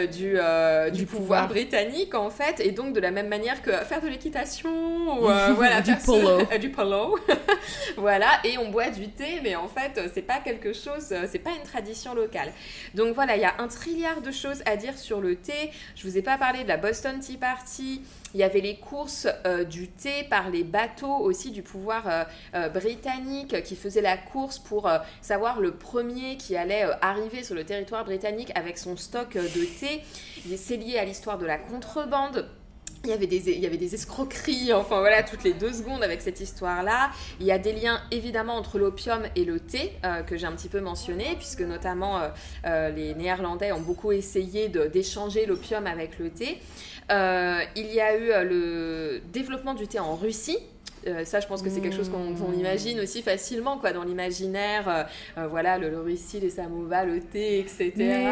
du pouvoir britannique, en fait. Et donc, de la même manière que faire de l'équitation ou voilà, du polo. Du polo. Voilà, et on boit du thé, mais en fait, c'est pas quelque chose, c'est pas une tradition locale. Donc voilà, il y a un trilliard de choses à dire sur le thé. Je vous ai pas parlé de la Boston Tea Party. Il y avait les courses du thé par les bateaux aussi du pouvoir britannique qui faisaient la course pour savoir le premier qui allait arriver sur le territoire britannique avec son stock de thé. C'est lié à l'histoire de la contrebande. Il y avait des escroqueries, enfin voilà, toutes les 2 secondes avec cette histoire-là. Il y a des liens évidemment entre l'opium et le thé que j'ai un petit peu mentionné, puisque notamment les Néerlandais ont beaucoup essayé d'échanger l'opium avec le thé. Il y a eu le développement du thé en Russie. Ça, je pense que c'est quelque chose qu'on imagine aussi facilement, quoi, dans l'imaginaire. Voilà, le Russie, les samovas, le thé, etc.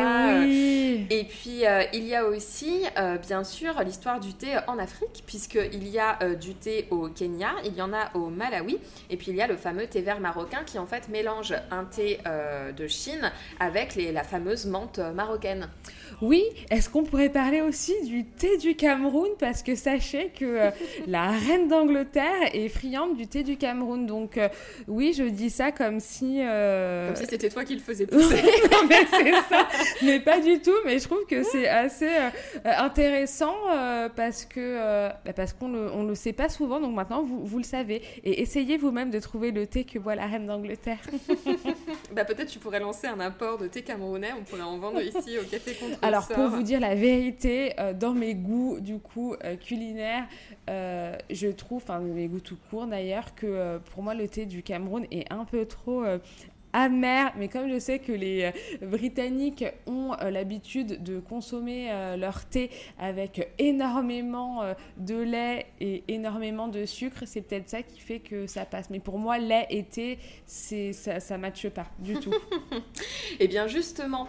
Oui. Et puis, il y a aussi, bien sûr, l'histoire du thé en Afrique, puisqu'il y a du thé au Kenya, il y en a au Malawi, et puis il y a le fameux thé vert marocain qui, en fait, mélange un thé de Chine avec la fameuse menthe marocaine. Oui, est-ce qu'on pourrait parler aussi du thé du Cameroun? Parce que sachez que la reine d'Angleterre est friande du thé du Cameroun. Donc oui, je dis ça comme si... Comme si c'était toi qui le faisais pousser. Non, mais c'est ça. Mais pas du tout. Mais je trouve que c'est assez intéressant parce qu'on le sait pas souvent. Donc maintenant, vous le savez. Et essayez vous-même de trouver le thé que boit la reine d'Angleterre. Peut-être tu pourrais lancer un apport de thé camerounais. On pourrait en vendre ici au Café Contre. Alors, pour vous dire la vérité, dans mes goûts, du coup, culinaires, je trouve, enfin, mes goûts tout court d'ailleurs, que pour moi, le thé du Cameroun est un peu trop amer. Mais comme je sais que les Britanniques ont l'habitude de consommer leur thé avec énormément de lait et énormément de sucre, c'est peut-être ça qui fait que ça passe. Mais pour moi, lait et thé, ça ne matche pas du tout. Eh bien justement,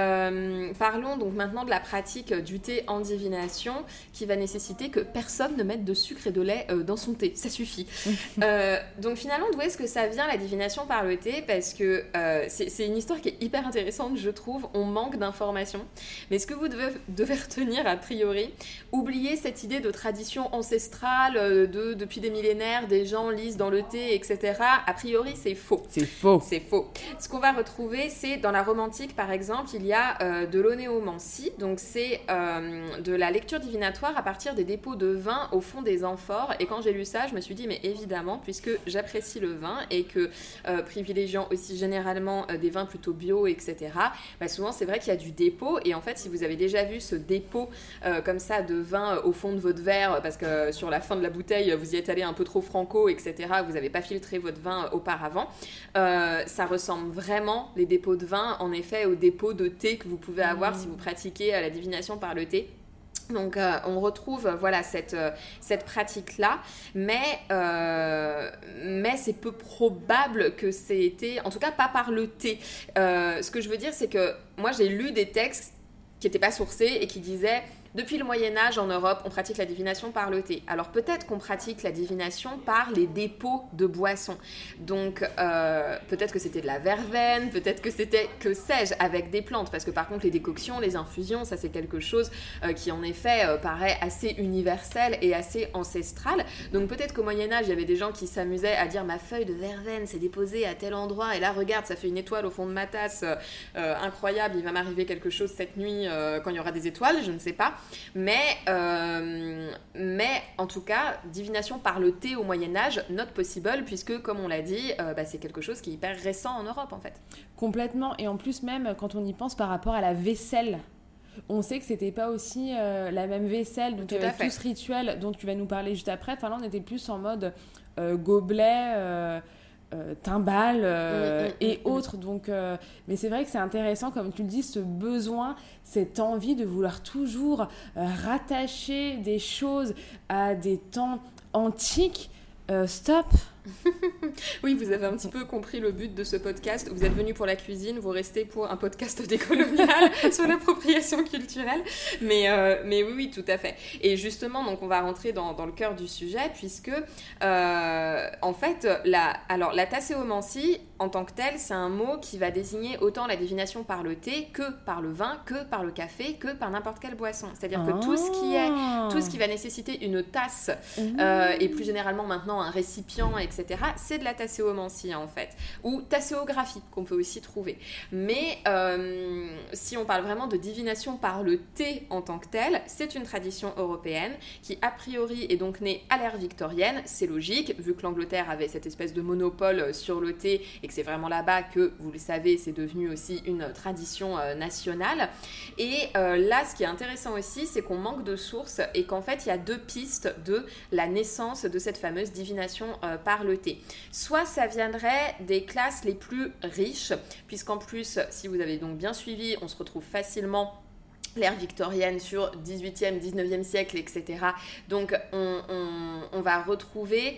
parlons donc maintenant de la pratique du thé en divination qui va nécessiter que personne ne mette de sucre et de lait dans son thé. Ça suffit. Donc finalement, d'où est-ce que ça vient la divination par le thé? Parce que que c'est une histoire qui est hyper intéressante, je trouve. On manque d'informations. Mais ce que vous devez retenir, a priori, oubliez cette idée de tradition ancestrale, depuis des millénaires, des gens lisent dans le thé, etc. A priori, c'est faux. C'est faux. C'est faux. Ce qu'on va retrouver, c'est dans la Rome antique, par exemple, il y a de l'onéomancie. Donc, c'est de la lecture divinatoire à partir des dépôts de vin au fond des amphores. Et quand j'ai lu ça, je me suis dit, mais évidemment, puisque j'apprécie le vin et que privilégiant aussi généralement des vins plutôt bio, etc., bah souvent, c'est vrai qu'il y a du dépôt. Et en fait, si vous avez déjà vu ce dépôt comme ça de vin au fond de votre verre, parce que sur la fin de la bouteille, vous y êtes allé un peu trop franco, etc., vous n'avez pas filtré votre vin auparavant, ça ressemble vraiment, les dépôts de vin, en effet, aux dépôts de thé que vous pouvez avoir si vous pratiquez la divination par le thé. Donc on retrouve voilà cette pratique-là, mais c'est peu probable que c'est été, en tout cas pas par le thé. Ce que je veux dire, c'est que moi j'ai lu des textes qui n'étaient pas sourcés et qui disaient depuis le Moyen-Âge en Europe, on pratique la divination par le thé. Alors peut-être qu'on pratique la divination par les dépôts de boissons. Donc peut-être que c'était de la verveine, peut-être que c'était, que sais-je, avec des plantes. Parce que par contre, les décoctions, les infusions, ça c'est quelque chose qui en effet paraît assez universel et assez ancestral. Donc peut-être qu'au Moyen-Âge, il y avait des gens qui s'amusaient à dire ma feuille de verveine s'est déposée à tel endroit et là regarde, ça fait une étoile au fond de ma tasse, incroyable, il va m'arriver quelque chose cette nuit quand il y aura des étoiles, je ne sais pas. Mais en tout cas, divination par le thé au Moyen-Âge, not possible, puisque comme on l'a dit, c'est quelque chose qui est hyper récent en Europe en fait. Complètement, et en plus même quand on y pense par rapport à la vaisselle, on sait que c'était pas aussi la même vaisselle, donc avec tout ce rituel dont tu vas nous parler juste après, enfin là on était plus en mode gobelet, timbales et autres, donc mais c'est vrai que c'est intéressant, comme tu le dis, ce besoin, cette envie de vouloir toujours rattacher des choses à des temps antiques. Stop. Oui, vous avez un petit peu compris le but de ce podcast. Vous êtes venus pour la cuisine, vous restez pour un podcast décolonial sur l'appropriation culturelle. Mais oui, tout à fait. Et justement, donc on va rentrer dans le cœur du sujet, puisque en fait, la tasséomancie, en tant que telle, c'est un mot qui va désigner autant la divination par le thé que par le vin, que par le café, que par n'importe quelle boisson. C'est-à-dire que tout ce qui va nécessiter une tasse, et plus généralement maintenant un récipient, etc., c'est de la tasséomancie en fait, ou tasséographie qu'on peut aussi trouver. Mais si on parle vraiment de divination par le thé en tant que tel, c'est une tradition européenne qui a priori est donc née à l'ère victorienne. C'est logique, vu que l'Angleterre avait cette espèce de monopole sur le thé et que c'est vraiment là-bas que, vous le savez, c'est devenu aussi une tradition nationale. Et là, ce qui est intéressant aussi, c'est qu'on manque de sources et qu'en fait, il y a deux pistes de la naissance de cette fameuse divination par le thé. Soit ça viendrait des classes les plus riches, puisqu'en plus, si vous avez donc bien suivi, on se retrouve facilement l'ère victorienne sur 18e, 19e siècle, etc. Donc, on va retrouver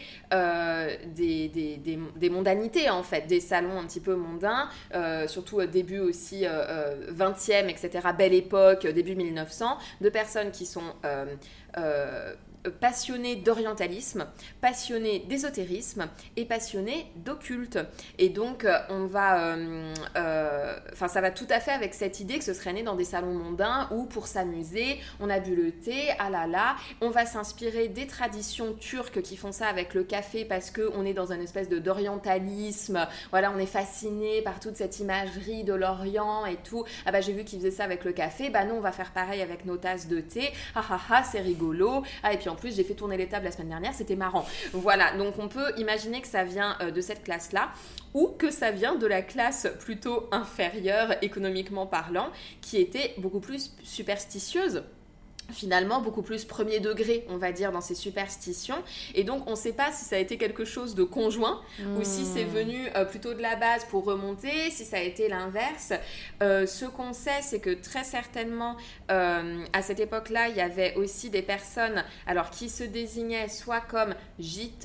des mondanités, en fait, des salons un petit peu mondains, surtout début aussi 20e, etc., belle époque, début 1900, de personnes qui sont passionnés d'orientalisme, passionnés d'ésotérisme et passionnés d'occulte. Et donc, on va... ça va tout à fait avec cette idée que ce serait né dans des salons mondains où, pour s'amuser, on a bu le thé, ah là là, on va s'inspirer des traditions turques qui font ça avec le café parce qu'on est dans une espèce d'orientalisme, voilà, on est fasciné par toute cette imagerie de l'Orient et tout. Ah bah, j'ai vu qu'ils faisaient ça avec le café, bah nous, on va faire pareil avec nos tasses de thé, ah ah ah, c'est rigolo, ah et puis en plus, j'ai fait tourner les tables la semaine dernière, c'était marrant. Voilà, donc on peut imaginer que ça vient de cette classe-là ou que ça vient de la classe plutôt inférieure, économiquement parlant, qui était beaucoup plus superstitieuse. Finalement beaucoup plus premier degré, on va dire, dans ces superstitions. Et donc, on ne sait pas si ça a été quelque chose de conjoint ou si c'est venu plutôt de la base pour remonter, si ça a été l'inverse. Ce qu'on sait, c'est que très certainement, à cette époque-là, il y avait aussi des personnes alors, qui se désignaient soit comme gitans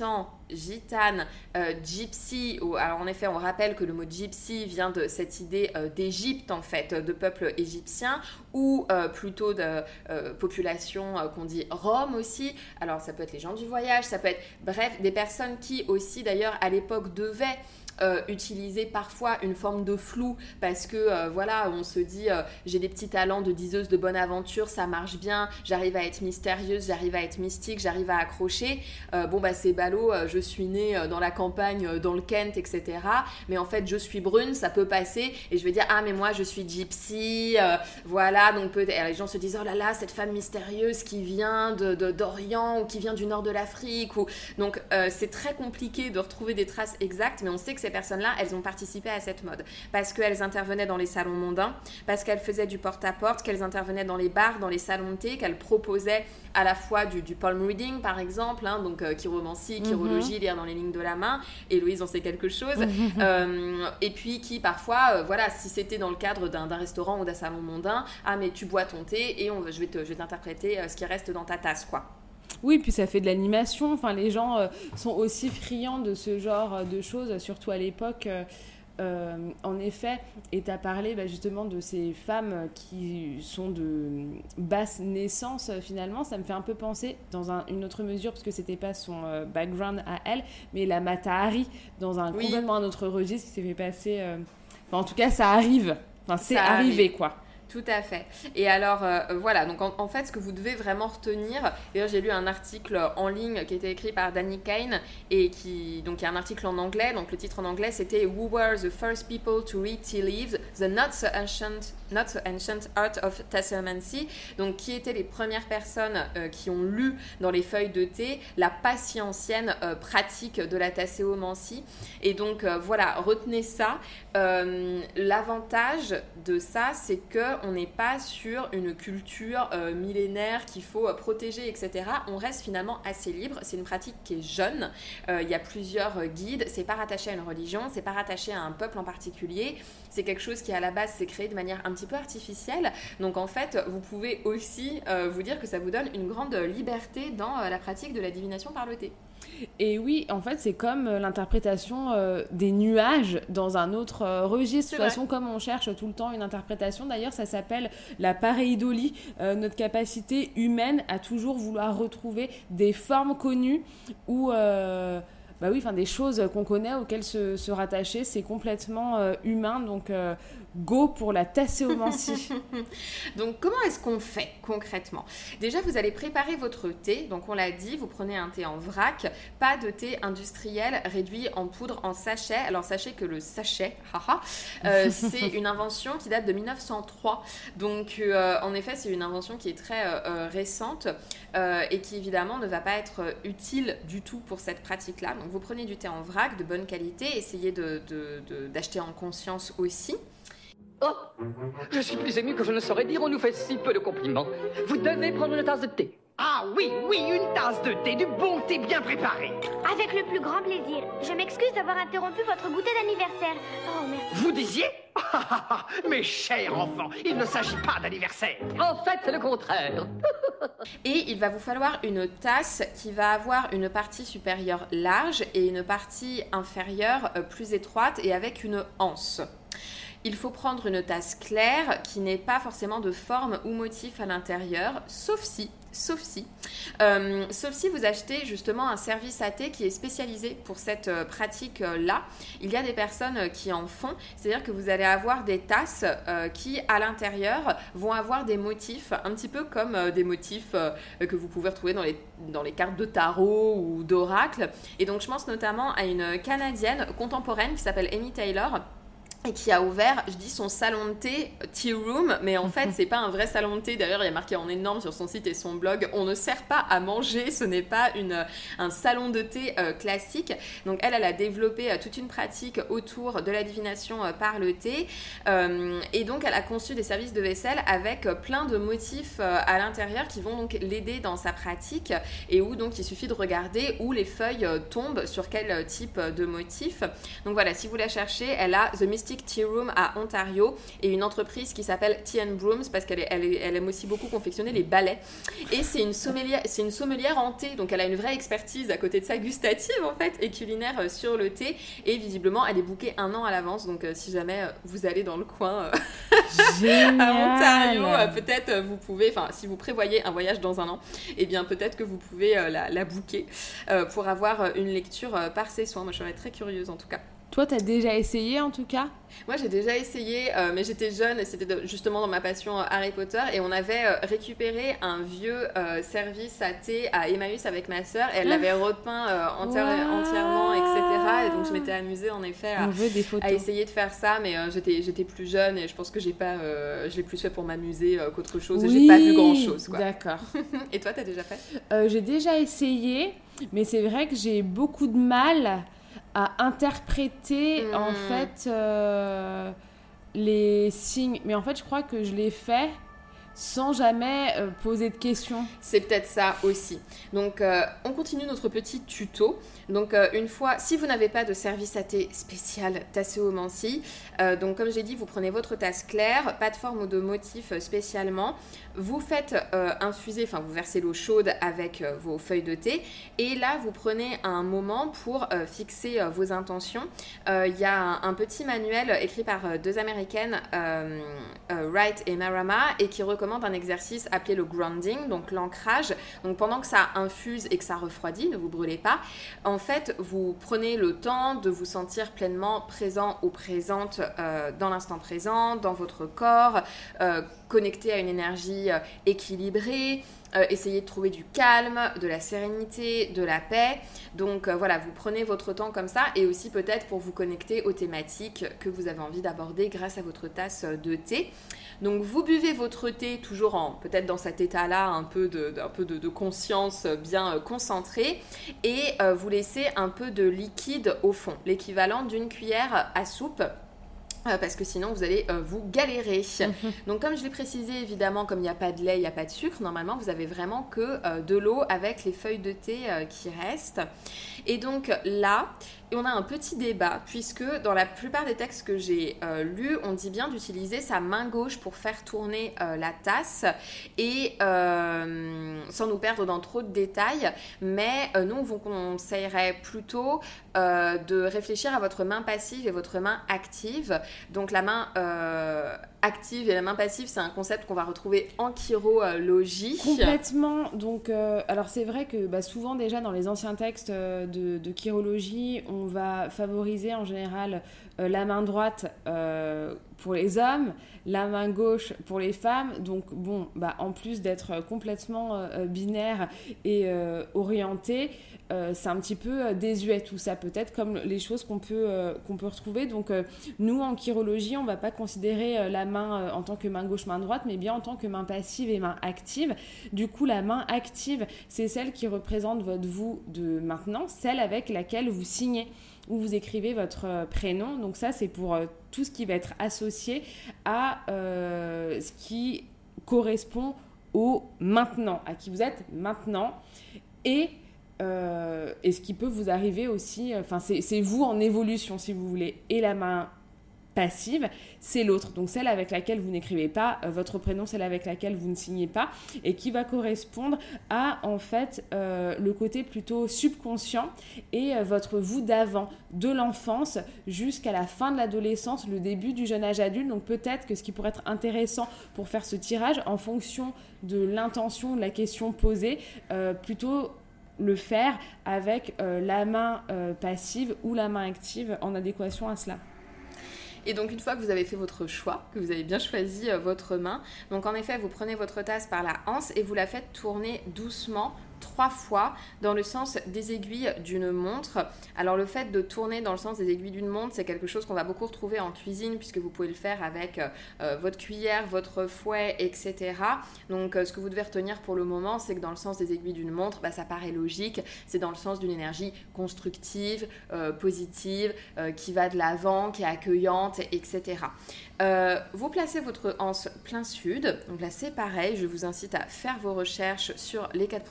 gitane, gypsy, alors en effet on rappelle que le mot gypsy vient de cette idée d'Égypte en fait, de peuple égyptien, ou plutôt de population qu'on dit Rome aussi. Alors ça peut être les gens du voyage, ça peut être bref des personnes qui aussi d'ailleurs à l'époque devaient utiliser parfois une forme de flou parce que voilà, on se dit j'ai des petits talents de diseuse de bonne aventure, ça marche bien, j'arrive à être mystérieuse, j'arrive à être mystique, j'arrive à accrocher, c'est ballot, je suis née dans la campagne, dans le Kent, etc. Mais en fait je suis brune, ça peut passer et je vais dire ah mais moi je suis gypsy, voilà, donc peut-être les gens se disent oh là là, cette femme mystérieuse qui vient d'Orient ou qui vient du nord de l'Afrique donc c'est très compliqué de retrouver des traces exactes, mais on sait que ces personnes-là, elles ont participé à cette mode parce qu'elles intervenaient dans les salons mondains, parce qu'elles faisaient du porte-à-porte, qu'elles intervenaient dans les bars, dans les salons de thé, qu'elles proposaient à la fois du palm reading par exemple, donc chiromancie, chirologie, lire dans les lignes de la main. Héloïse en sait quelque chose. Et puis qui parfois, si c'était dans le cadre d'un restaurant ou d'un salon mondain, ah mais tu bois ton thé et je vais t'interpréter ce qui reste dans ta tasse quoi. Oui, puis ça fait de l'animation. Enfin, les gens sont aussi friands de ce genre de choses, surtout à l'époque. En effet, et tu as parlé justement de ces femmes qui sont de basse naissance finalement. Ça me fait un peu penser, dans une autre mesure, parce que c'était pas son background à elle, mais la Mata Hari, dans un complètement un autre registre qui s'est fait passer... en tout cas, ça arrive. Enfin, c'est arrivé, quoi. Tout à fait. Et alors, voilà, donc en fait, ce que vous devez vraiment retenir, d'ailleurs, j'ai lu un article en ligne qui a été écrit par Danny Kain, et donc il y a un article en anglais, donc le titre en anglais, c'était « Who were the first people to read tea leaves? The not so ancient art of tasseomancy ». Donc, qui étaient les premières personnes qui ont lu dans les feuilles de thé la pas si ancienne pratique de la tasséomancie. Et donc, voilà, retenez ça. L'avantage de ça, c'est que on n'est pas sur une culture millénaire qu'il faut protéger, etc. On reste finalement assez libre. C'est une pratique qui est jeune. Il y a plusieurs guides. C'est pas rattaché à une religion. C'est pas rattaché à un peuple en particulier. C'est quelque chose qui, à la base, s'est créé de manière un petit peu artificielle. Donc, en fait, vous pouvez aussi vous dire que ça vous donne une grande liberté dans la pratique de la divination par le thé. Et oui, en fait, c'est comme l'interprétation des nuages dans un autre registre. De toute façon, comme on cherche tout le temps une interprétation, d'ailleurs, ça s'appelle la pareidolie, notre capacité humaine à toujours vouloir retrouver des formes connues ou... des choses qu'on connaît, auxquelles se rattacher, c'est complètement humain, donc go pour la tasséomancie. Donc comment est-ce qu'on fait concrètement ? Déjà, vous allez préparer votre thé, donc on l'a dit, vous prenez un thé en vrac, pas de thé industriel réduit en poudre en sachet. Alors sachez que le sachet, c'est une invention qui date de 1903, donc en effet c'est une invention qui est très récente et qui évidemment ne va pas être utile du tout pour cette pratique-là. Donc vous prenez du thé en vrac de bonne qualité, essayez d'acheter en conscience aussi. Oh, je suis plus ému que je ne saurais dire, on nous fait si peu de compliments. Vous devez prendre une tasse de thé. Ah oui, une tasse de thé, du bon thé bien préparé. Avec le plus grand plaisir. Je m'excuse d'avoir interrompu votre goûter d'anniversaire. Oh, merci. Vous disiez ? Mes chers enfants, il ne s'agit pas d'anniversaire. En fait, c'est le contraire. Et il va vous falloir une tasse qui va avoir une partie supérieure large et une partie inférieure plus étroite et avec une anse. Il faut prendre une tasse claire qui n'ait pas forcément de forme ou motif à l'intérieur, sauf si vous achetez justement un service à thé qui est spécialisé pour cette pratique-là. Il y a des personnes qui en font, c'est-à-dire que vous allez avoir des tasses qui, à l'intérieur, vont avoir des motifs, un petit peu comme des motifs que vous pouvez retrouver dans les cartes de tarot ou d'oracle. Et donc, je pense notamment à une Canadienne contemporaine qui s'appelle Amy Taylor, et qui a ouvert, je dis son salon de thé, Tea Room, mais en fait, c'est pas un vrai salon de thé. D'ailleurs, il y a marqué en énorme sur son site et son blog, on ne sert pas à manger, ce n'est pas un salon de thé classique. Donc, elle a développé toute une pratique autour de la divination par le thé. Et donc, elle a conçu des services de vaisselle avec plein de motifs à l'intérieur qui vont donc l'aider dans sa pratique et où donc il suffit de regarder où les feuilles tombent, sur quel type de motif. Donc voilà, si vous la cherchez, elle a The Mystic boutique Tea Room à Ontario et une entreprise qui s'appelle Tea and Brooms parce qu'elle aime aussi beaucoup confectionner les balais. Et c'est une sommelière en thé, donc elle a une vraie expertise à côté de ça gustative en fait et culinaire sur le thé. Et visiblement, elle est bookée 1 an à l'avance. Donc si jamais vous allez dans le coin à Ontario, peut-être vous pouvez, enfin si vous prévoyez un voyage dans 1 an, eh bien peut-être que vous pouvez la booker pour avoir une lecture par ses soins. Moi je serais très curieuse en tout cas. Toi, t'as déjà essayé en tout cas ? Moi, j'ai déjà essayé, mais j'étais jeune et c'était justement dans ma passion Harry Potter. Et on avait récupéré un vieux service à thé à Emmaüs avec ma sœur. Et elle l'avait repeint entièrement, etc. Et donc, je m'étais amusée en effet à essayer de faire ça. Mais j'étais plus jeune et je pense que je l'ai plus fait pour m'amuser qu'autre chose. Et j'ai pas vu grand-chose. Quoi. D'accord. Et toi, t'as déjà fait ? J'ai déjà essayé, mais c'est vrai que j'ai beaucoup de mal à interpréter en fait les signes. Mais en fait, je crois que je l'ai fait sans jamais poser de questions. C'est peut-être ça aussi. Donc, on continue notre petit tuto. Donc, une fois, si vous n'avez pas de service à thé spécial tasséomancie, donc comme j'ai dit, vous prenez votre tasse claire, pas de forme ou de motif spécialement. Vous faites infuser, enfin vous versez l'eau chaude avec vos feuilles de thé. Et là, vous prenez un moment pour fixer vos intentions. Il y a un petit manuel écrit par 2 Américaines, Wright et Marama, et qui recommande un exercice appelé le grounding, donc l'ancrage. Donc pendant que ça infuse et que ça refroidit, ne vous brûlez pas. En fait, vous prenez le temps de vous sentir pleinement présent ou présente dans l'instant présent, dans votre corps, connecté à une énergie équilibrée, essayez de trouver du calme, de la sérénité, de la paix. Donc voilà, vous prenez votre temps comme ça et aussi peut-être pour vous connecter aux thématiques que vous avez envie d'aborder grâce à votre tasse de thé. Donc vous buvez votre thé toujours peut-être dans cet état-là un peu de conscience bien concentrée et vous laissez un peu de liquide au fond, l'équivalent d'une cuillère à soupe. Parce que sinon vous allez vous galérer. Donc comme je l'ai précisé, évidemment, comme il n'y a pas de lait, il n'y a pas de sucre, normalement vous avez vraiment que de l'eau avec les feuilles de thé qui restent. Et donc là, on a un petit débat puisque dans la plupart des textes que j'ai lus, on dit bien d'utiliser sa main gauche pour faire tourner la tasse et sans nous perdre dans trop de détails. Mais nous, on vous conseillerait plutôt de réfléchir à votre main passive et votre main active. Donc la main active et la main passive, c'est un concept qu'on va retrouver en chirologie. Complètement. Donc, alors c'est vrai que souvent déjà dans les anciens textes de chirologie, on va favoriser en général la main droite pour les hommes, la main gauche pour les femmes. Donc bon, en plus d'être complètement binaire et orienté, c'est un petit peu désuet tout ça, peut-être comme les choses qu'on peut retrouver. Donc nous en chirologie, on ne va pas considérer la main en tant que main gauche, main droite, mais bien en tant que main passive et main active. Du coup, la main active, c'est celle qui représente votre vous de maintenant, celle avec laquelle vous signez où vous écrivez votre prénom. Donc ça, c'est pour tout ce qui va être associé à ce qui correspond au maintenant, à qui vous êtes maintenant. Et ce qui peut vous arriver aussi, c'est vous en évolution si vous voulez. Et la main passive, c'est l'autre, donc celle avec laquelle vous n'écrivez pas votre prénom, celle avec laquelle vous ne signez pas, et qui va correspondre à en fait le côté plutôt subconscient et votre vous d'avant, de l'enfance jusqu'à la fin de l'adolescence, le début du jeune âge adulte. Donc peut-être que ce qui pourrait être intéressant pour faire ce tirage en fonction de l'intention de la question posée, plutôt le faire avec la main passive ou la main active en adéquation à cela. Et donc une fois que vous avez fait votre choix, que vous avez bien choisi votre main, donc en effet vous prenez votre tasse par la anse et vous la faites tourner doucement 3 fois dans le sens des aiguilles d'une montre. Alors le fait de tourner dans le sens des aiguilles d'une montre, c'est quelque chose qu'on va beaucoup retrouver en cuisine puisque vous pouvez le faire avec votre cuillère, votre fouet, etc. Donc ce que vous devez retenir pour le moment, c'est que dans le sens des aiguilles d'une montre, ça paraît logique, c'est dans le sens d'une énergie constructive, positive, qui va de l'avant, qui est accueillante, etc. Vous placez votre anse plein sud, donc là c'est pareil, je vous incite à faire vos recherches sur les 4 points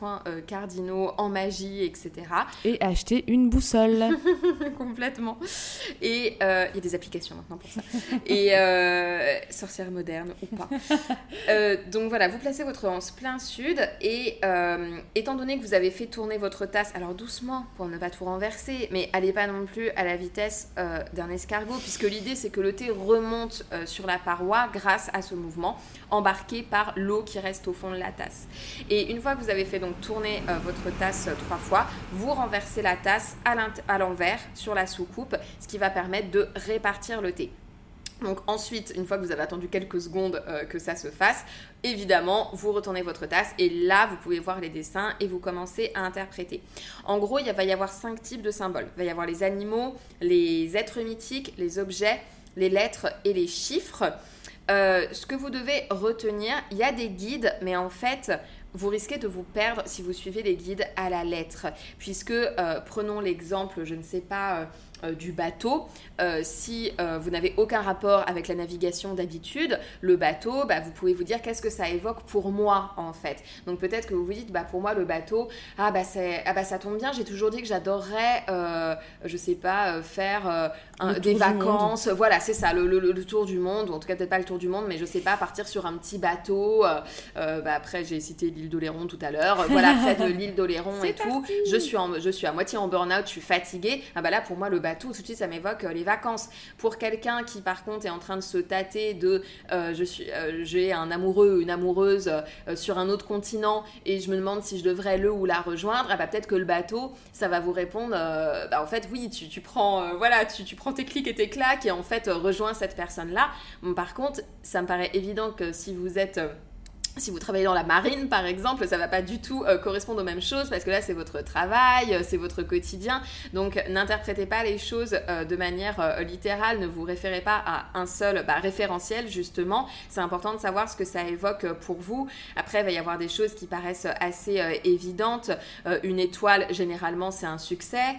cardinaux en magie, etc. Et acheter une boussole. Complètement. Et il y a des applications maintenant pour ça. Et sorcière moderne ou pas. Donc voilà, vous placez votre anse plein sud et étant donné que vous avez fait tourner votre tasse, alors doucement pour ne pas tout renverser, mais allez pas non plus à la vitesse d'un escargot, puisque l'idée c'est que le thé remonte sur la paroi grâce à ce mouvement embarqué par l'eau qui reste au fond de la tasse. Et une fois que vous avez fait donc tourner votre tasse 3 fois, vous renversez la tasse à l'envers sur la soucoupe, ce qui va permettre de répartir le thé. Donc ensuite, une fois que vous avez attendu quelques secondes que ça se fasse, évidemment, vous retournez votre tasse et là, vous pouvez voir les dessins et vous commencez à interpréter. En gros, il va y avoir 5 types de symboles. Il va y avoir les animaux, les êtres mythiques, les objets, les lettres et les chiffres. Ce que vous devez retenir, il y a des guides, mais en fait, vous risquez de vous perdre si vous suivez les guides à la lettre. Puisque, prenons l'exemple, je ne sais pas, du bateau. Si vous n'avez aucun rapport avec la navigation d'habitude, le bateau, vous pouvez vous dire qu'est-ce que ça évoque pour moi en fait. Donc peut-être que vous vous dites pour moi le bateau, ça tombe bien, j'ai toujours dit que j'adorerais je sais pas faire des vacances, voilà c'est ça, le tour du monde, ou en tout cas peut-être pas le tour du monde, mais je sais pas, partir sur un petit bateau, après j'ai cité l'île d'Oléron tout à l'heure, voilà, près de l'île d'Oléron et tout, je suis à moitié en burn-out, je suis fatiguée, là pour moi le bateau tout de suite ça m'évoque les vacances. Pour quelqu'un qui par contre est en train de se tâter de j'ai un amoureux ou une amoureuse sur un autre continent et je me demande si je devrais le ou la rejoindre, peut-être que le bateau ça va vous répondre en fait oui, tu prends tu prends tes clics et tes claques et en fait rejoins cette personne là. Par contre ça me paraît évident que si vous travaillez dans la marine, par exemple, ça ne va pas du tout correspondre aux mêmes choses parce que là, c'est votre travail, c'est votre quotidien. Donc, n'interprétez pas les choses de manière littérale. Ne vous référez pas à un seul référentiel, justement. C'est important de savoir ce que ça évoque pour vous. Après, il va y avoir des choses qui paraissent assez évidentes. Une étoile, généralement, c'est un succès.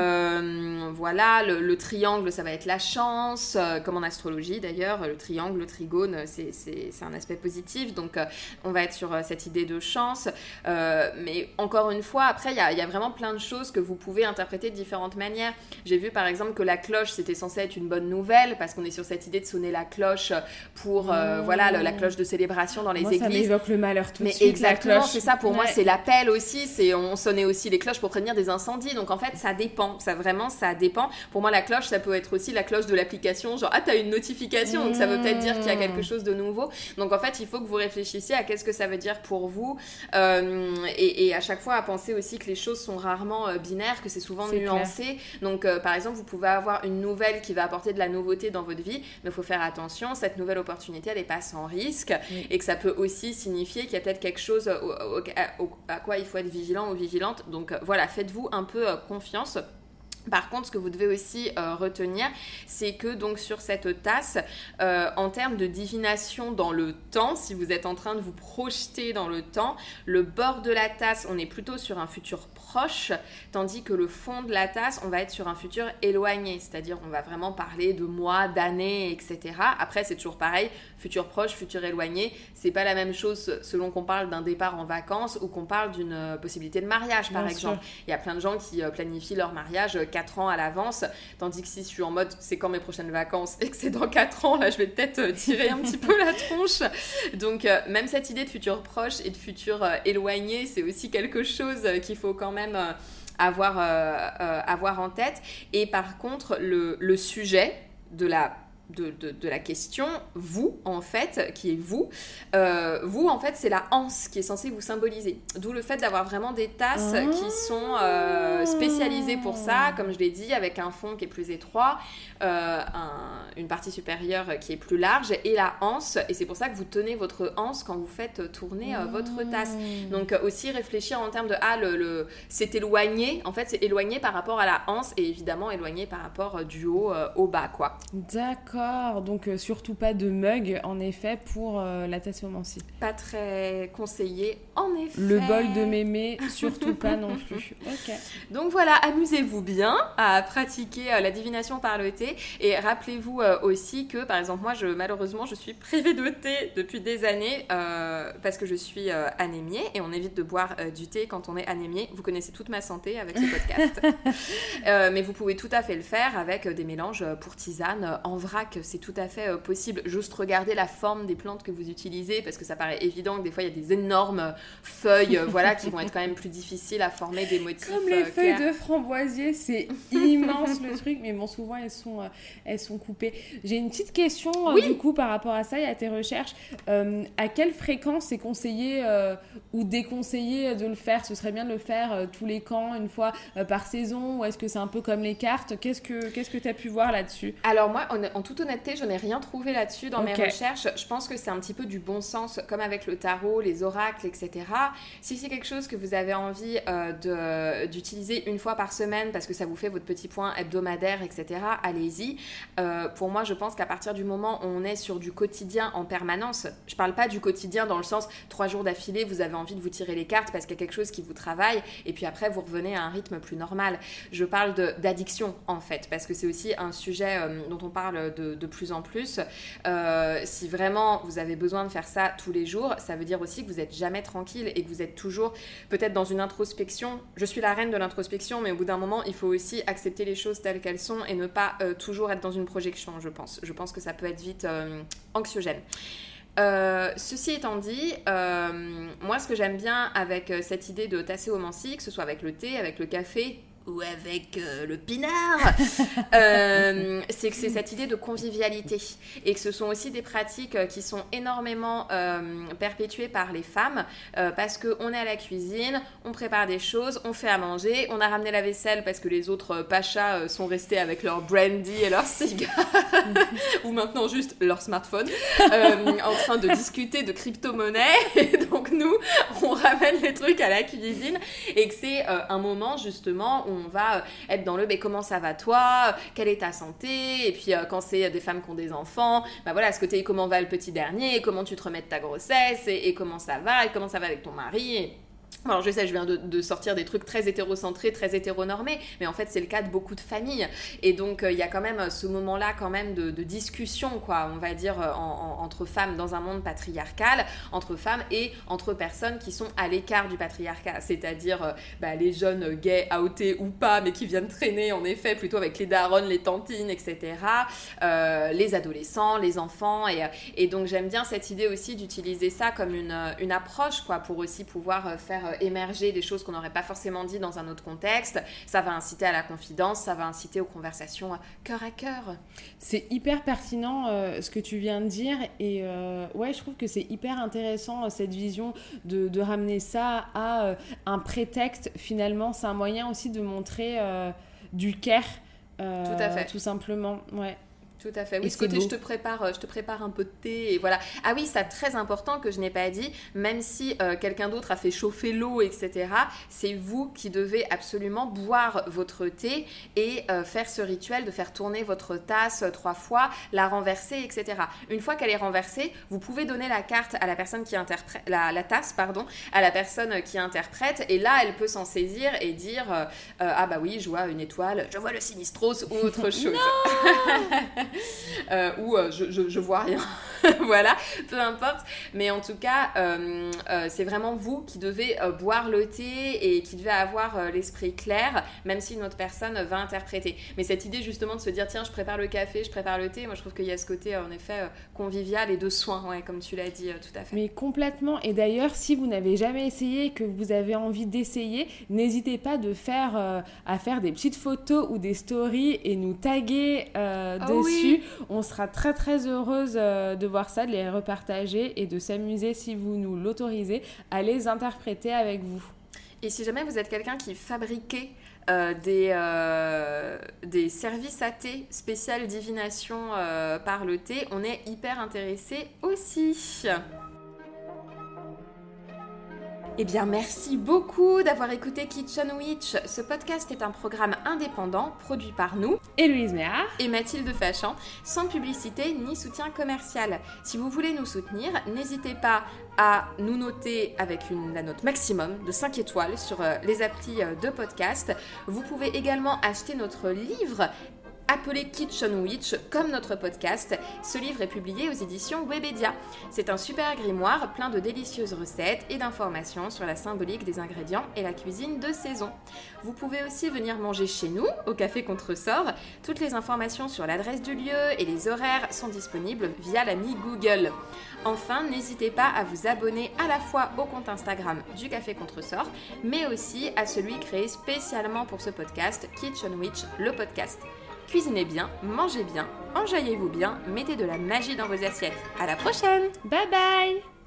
Voilà, le triangle, ça va être la chance. Comme en astrologie, d'ailleurs, le triangle, le trigone, c'est un aspect positif. Donc, on va être sur cette idée de chance, mais encore une fois, après il y a vraiment plein de choses que vous pouvez interpréter de différentes manières. J'ai vu par exemple que la cloche c'était censé être une bonne nouvelle parce qu'on est sur cette idée de sonner la cloche pour la cloche de célébration dans les églises. Ça m'évoque le malheur tout de suite. Exactement, c'est ça pour moi, c'est l'appel aussi, on sonnait aussi les cloches pour prévenir des incendies, donc en fait ça dépend, ça dépend. Pour moi la cloche ça peut être aussi la cloche de l'application, genre t'as une notification, donc ça veut peut-être dire qu'il y a quelque chose de nouveau. Donc en fait il faut que vous réfléchissiez à qu'est-ce que ça veut dire pour vous et à chaque fois à penser aussi que les choses sont rarement binaires, que c'est souvent nuancé. Donc par exemple vous pouvez avoir une nouvelle qui va apporter de la nouveauté dans votre vie, mais il faut faire attention, cette nouvelle opportunité elle n'est pas sans risque et que ça peut aussi signifier qu'il y a peut-être quelque chose à quoi il faut être vigilant ou vigilante. Donc voilà, faites-vous un peu confiance. Par contre, ce que vous devez aussi retenir, c'est que donc sur cette tasse, en termes de divination dans le temps, si vous êtes en train de vous projeter dans le temps, le bord de la tasse, on est plutôt sur un futur proche, tandis que le fond de la tasse, on va être sur un futur éloigné, c'est-à-dire on va vraiment parler de mois, d'années, etc. Après, c'est toujours pareil, futur proche, futur éloigné, c'est pas la même chose selon qu'on parle d'un départ en vacances ou qu'on parle d'une possibilité de mariage, par exemple. Il y a plein de gens qui planifient leur mariage 4 ans à l'avance, tandis que si je suis en mode c'est quand mes prochaines vacances et que c'est dans 4 ans, là je vais peut-être tirer un petit peu la tronche. Donc même cette idée de futur proche et de futur éloigné, c'est aussi quelque chose qu'il faut quand même avoir en tête. Et par contre le sujet de la question, vous en fait, qui est vous en fait c'est la anse qui est censée vous symboliser, d'où le fait d'avoir vraiment des tasses qui sont spécialisées pour ça, comme je l'ai dit, avec un fond qui est plus étroit, une partie supérieure qui est plus large et la anse, et c'est pour ça que vous tenez votre anse quand vous faites tourner votre tasse. Donc aussi réfléchir en termes de c'est éloigné, en fait c'est éloigné par rapport à la anse et évidemment éloigné par rapport du haut au bas, quoi. D'accord. D'accord, donc surtout pas de mug en effet pour la tassomancie. Pas très conseillé en effet. Le bol de mémé, surtout pas non plus. Ok. Donc voilà, amusez-vous bien à pratiquer la divination par le thé et rappelez-vous aussi que par exemple moi malheureusement je suis privée de thé depuis des années parce que je suis anémiée et on évite de boire du thé quand on est anémiée. Vous connaissez toute ma santé avec ce podcast. Mais vous pouvez tout à fait le faire avec des mélanges pour tisane en vrac, c'est tout à fait possible. Juste regardez la forme des plantes que vous utilisez parce que ça paraît évident que des fois il y a des énormes feuilles voilà, qui vont être quand même plus difficiles à former des motifs comme les feuilles clairs. de framboisier, c'est immense le truc, mais bon souvent elles sont coupées. J'ai une petite question du coup par rapport à ça et à tes recherches. À quelle fréquence c'est conseillé ou déconseillé de le faire? Ce serait bien de le faire tous les camps, une fois par saison, ou est-ce que c'est un peu comme les cartes? Qu'est-ce que tu as pu voir là-dessus? Alors moi, en toute honnêteté, je n'ai rien trouvé là-dessus dans mes recherches. Je pense que c'est un petit peu du bon sens, comme avec le tarot, les oracles, etc. Si c'est quelque chose que vous avez envie d'utiliser une fois par semaine, parce que ça vous fait votre petit point hebdomadaire, etc., allez-y. Pour moi, je pense qu'à partir du moment où on est sur du quotidien en permanence, je parle pas du quotidien dans le sens 3 jours d'affilée, vous avez envie de vous tirer les cartes parce qu'il y a quelque chose qui vous travaille, et puis après, vous revenez à un rythme plus normal. Je parle d'addiction, en fait, parce que c'est aussi un sujet dont on parle de plus en plus. Si vraiment vous avez besoin de faire ça tous les jours, ça veut dire aussi que vous n'êtes jamais tranquille et que vous êtes toujours peut-être dans une introspection. Je suis la reine de l'introspection, mais au bout d'un moment, il faut aussi accepter les choses telles qu'elles sont et ne pas toujours être dans une projection, je pense. Je pense que ça peut être vite anxiogène. Ceci étant dit, moi ce que j'aime bien avec cette idée de tasséomancie, que ce soit avec le thé, avec le café ou avec le pinard, c'est que c'est cette idée de convivialité et que ce sont aussi des pratiques qui sont énormément perpétuées par les femmes parce qu'on est à la cuisine, on prépare des choses, on fait à manger, on a ramené la vaisselle parce que les autres pachas sont restés avec leur brandy et leurs cigares ou maintenant juste leur smartphone en train de discuter de crypto-monnaie, et donc nous on ramène les trucs à la cuisine et que c'est un moment justement où on va être dans le « comment ça va toi ? Quelle est ta santé ?» Et puis quand c'est des femmes qui ont des enfants, bah voilà, ce côté « comment va le petit dernier ? Comment tu te remets de ta grossesse ? Et comment ça va ? Et comment ça va avec ton mari ?» Alors je sais, je viens de sortir des trucs très hétérocentrés, très hétéronormés, mais en fait c'est le cas de beaucoup de familles. Et donc il y a quand même ce moment-là quand même de discussion, quoi, on va dire, entre femmes dans un monde patriarcal, entre femmes et entre personnes qui sont à l'écart du patriarcat, c'est-à-dire les jeunes gays outés ou pas, mais qui viennent traîner en effet plutôt avec les daronnes, les tantines, etc., les adolescents, les enfants, et donc j'aime bien cette idée aussi d'utiliser ça comme une approche, quoi, pour aussi pouvoir faire émerger des choses qu'on n'aurait pas forcément dit dans un autre contexte. Ça va inciter à la confidence, ça va inciter aux conversations cœur à cœur. C'est hyper pertinent ce que tu viens de dire, et ouais, je trouve que c'est hyper intéressant cette vision de ramener ça à un prétexte. Finalement, c'est un moyen aussi de montrer du care, tout à fait, tout simplement. Ouais. Tout à fait. Oui, ce côté je te prépare un peu de thé et voilà. Ah oui, c'est très important que je n'ai pas dit, même si quelqu'un d'autre a fait chauffer l'eau, etc., c'est vous qui devez absolument boire votre thé et faire ce rituel de faire tourner votre tasse 3 fois, la renverser, etc. Une fois qu'elle est renversée, vous pouvez donner la carte à la personne qui interprète, la tasse, pardon, à la personne qui interprète, et là, elle peut s'en saisir et dire ah bah oui, je vois une étoile, je vois le Sinistros ou autre chose. Ou je vois rien. Voilà, peu importe, mais en tout cas c'est vraiment vous qui devez boire le thé et qui devez avoir l'esprit clair, même si une autre personne va interpréter. Mais cette idée justement de se dire tiens, je prépare le café, je prépare le thé, moi je trouve qu'il y a ce côté en effet convivial et de soin, ouais, comme tu l'as dit, tout à fait. Mais complètement. Et d'ailleurs, si vous n'avez jamais essayé, que vous avez envie d'essayer, n'hésitez pas à faire des petites photos ou des stories et nous taguer dessus. Oui. On sera très très heureuse de voir ça, de les repartager et de s'amuser, si vous nous l'autorisez, à les interpréter avec vous. Et si jamais vous êtes quelqu'un qui fabriquait des services à thé spécial divination par le thé, on est hyper intéressés aussi. Eh bien, merci beaucoup d'avoir écouté Kitchen Witch. Ce podcast est un programme indépendant produit par nous, Héloïse Méhard et Mathilde Fachan, sans publicité ni soutien commercial. Si vous voulez nous soutenir, n'hésitez pas à nous noter avec la note maximum de 5 étoiles sur les applis de podcast. Vous pouvez également acheter notre livre appelé Kitchen Witch, comme notre podcast. Ce livre est publié aux éditions Webedia. C'est un super grimoire plein de délicieuses recettes et d'informations sur la symbolique des ingrédients et la cuisine de saison. Vous pouvez aussi venir manger chez nous, au Café Contresort. Toutes les informations sur l'adresse du lieu et les horaires sont disponibles via l'ami Google. Enfin, n'hésitez pas à vous abonner à la fois au compte Instagram du Café Contresort, mais aussi à celui créé spécialement pour ce podcast, Kitchen Witch, le podcast. Cuisinez bien, mangez bien, enjaillez-vous bien, mettez de la magie dans vos assiettes. À la prochaine! Bye bye!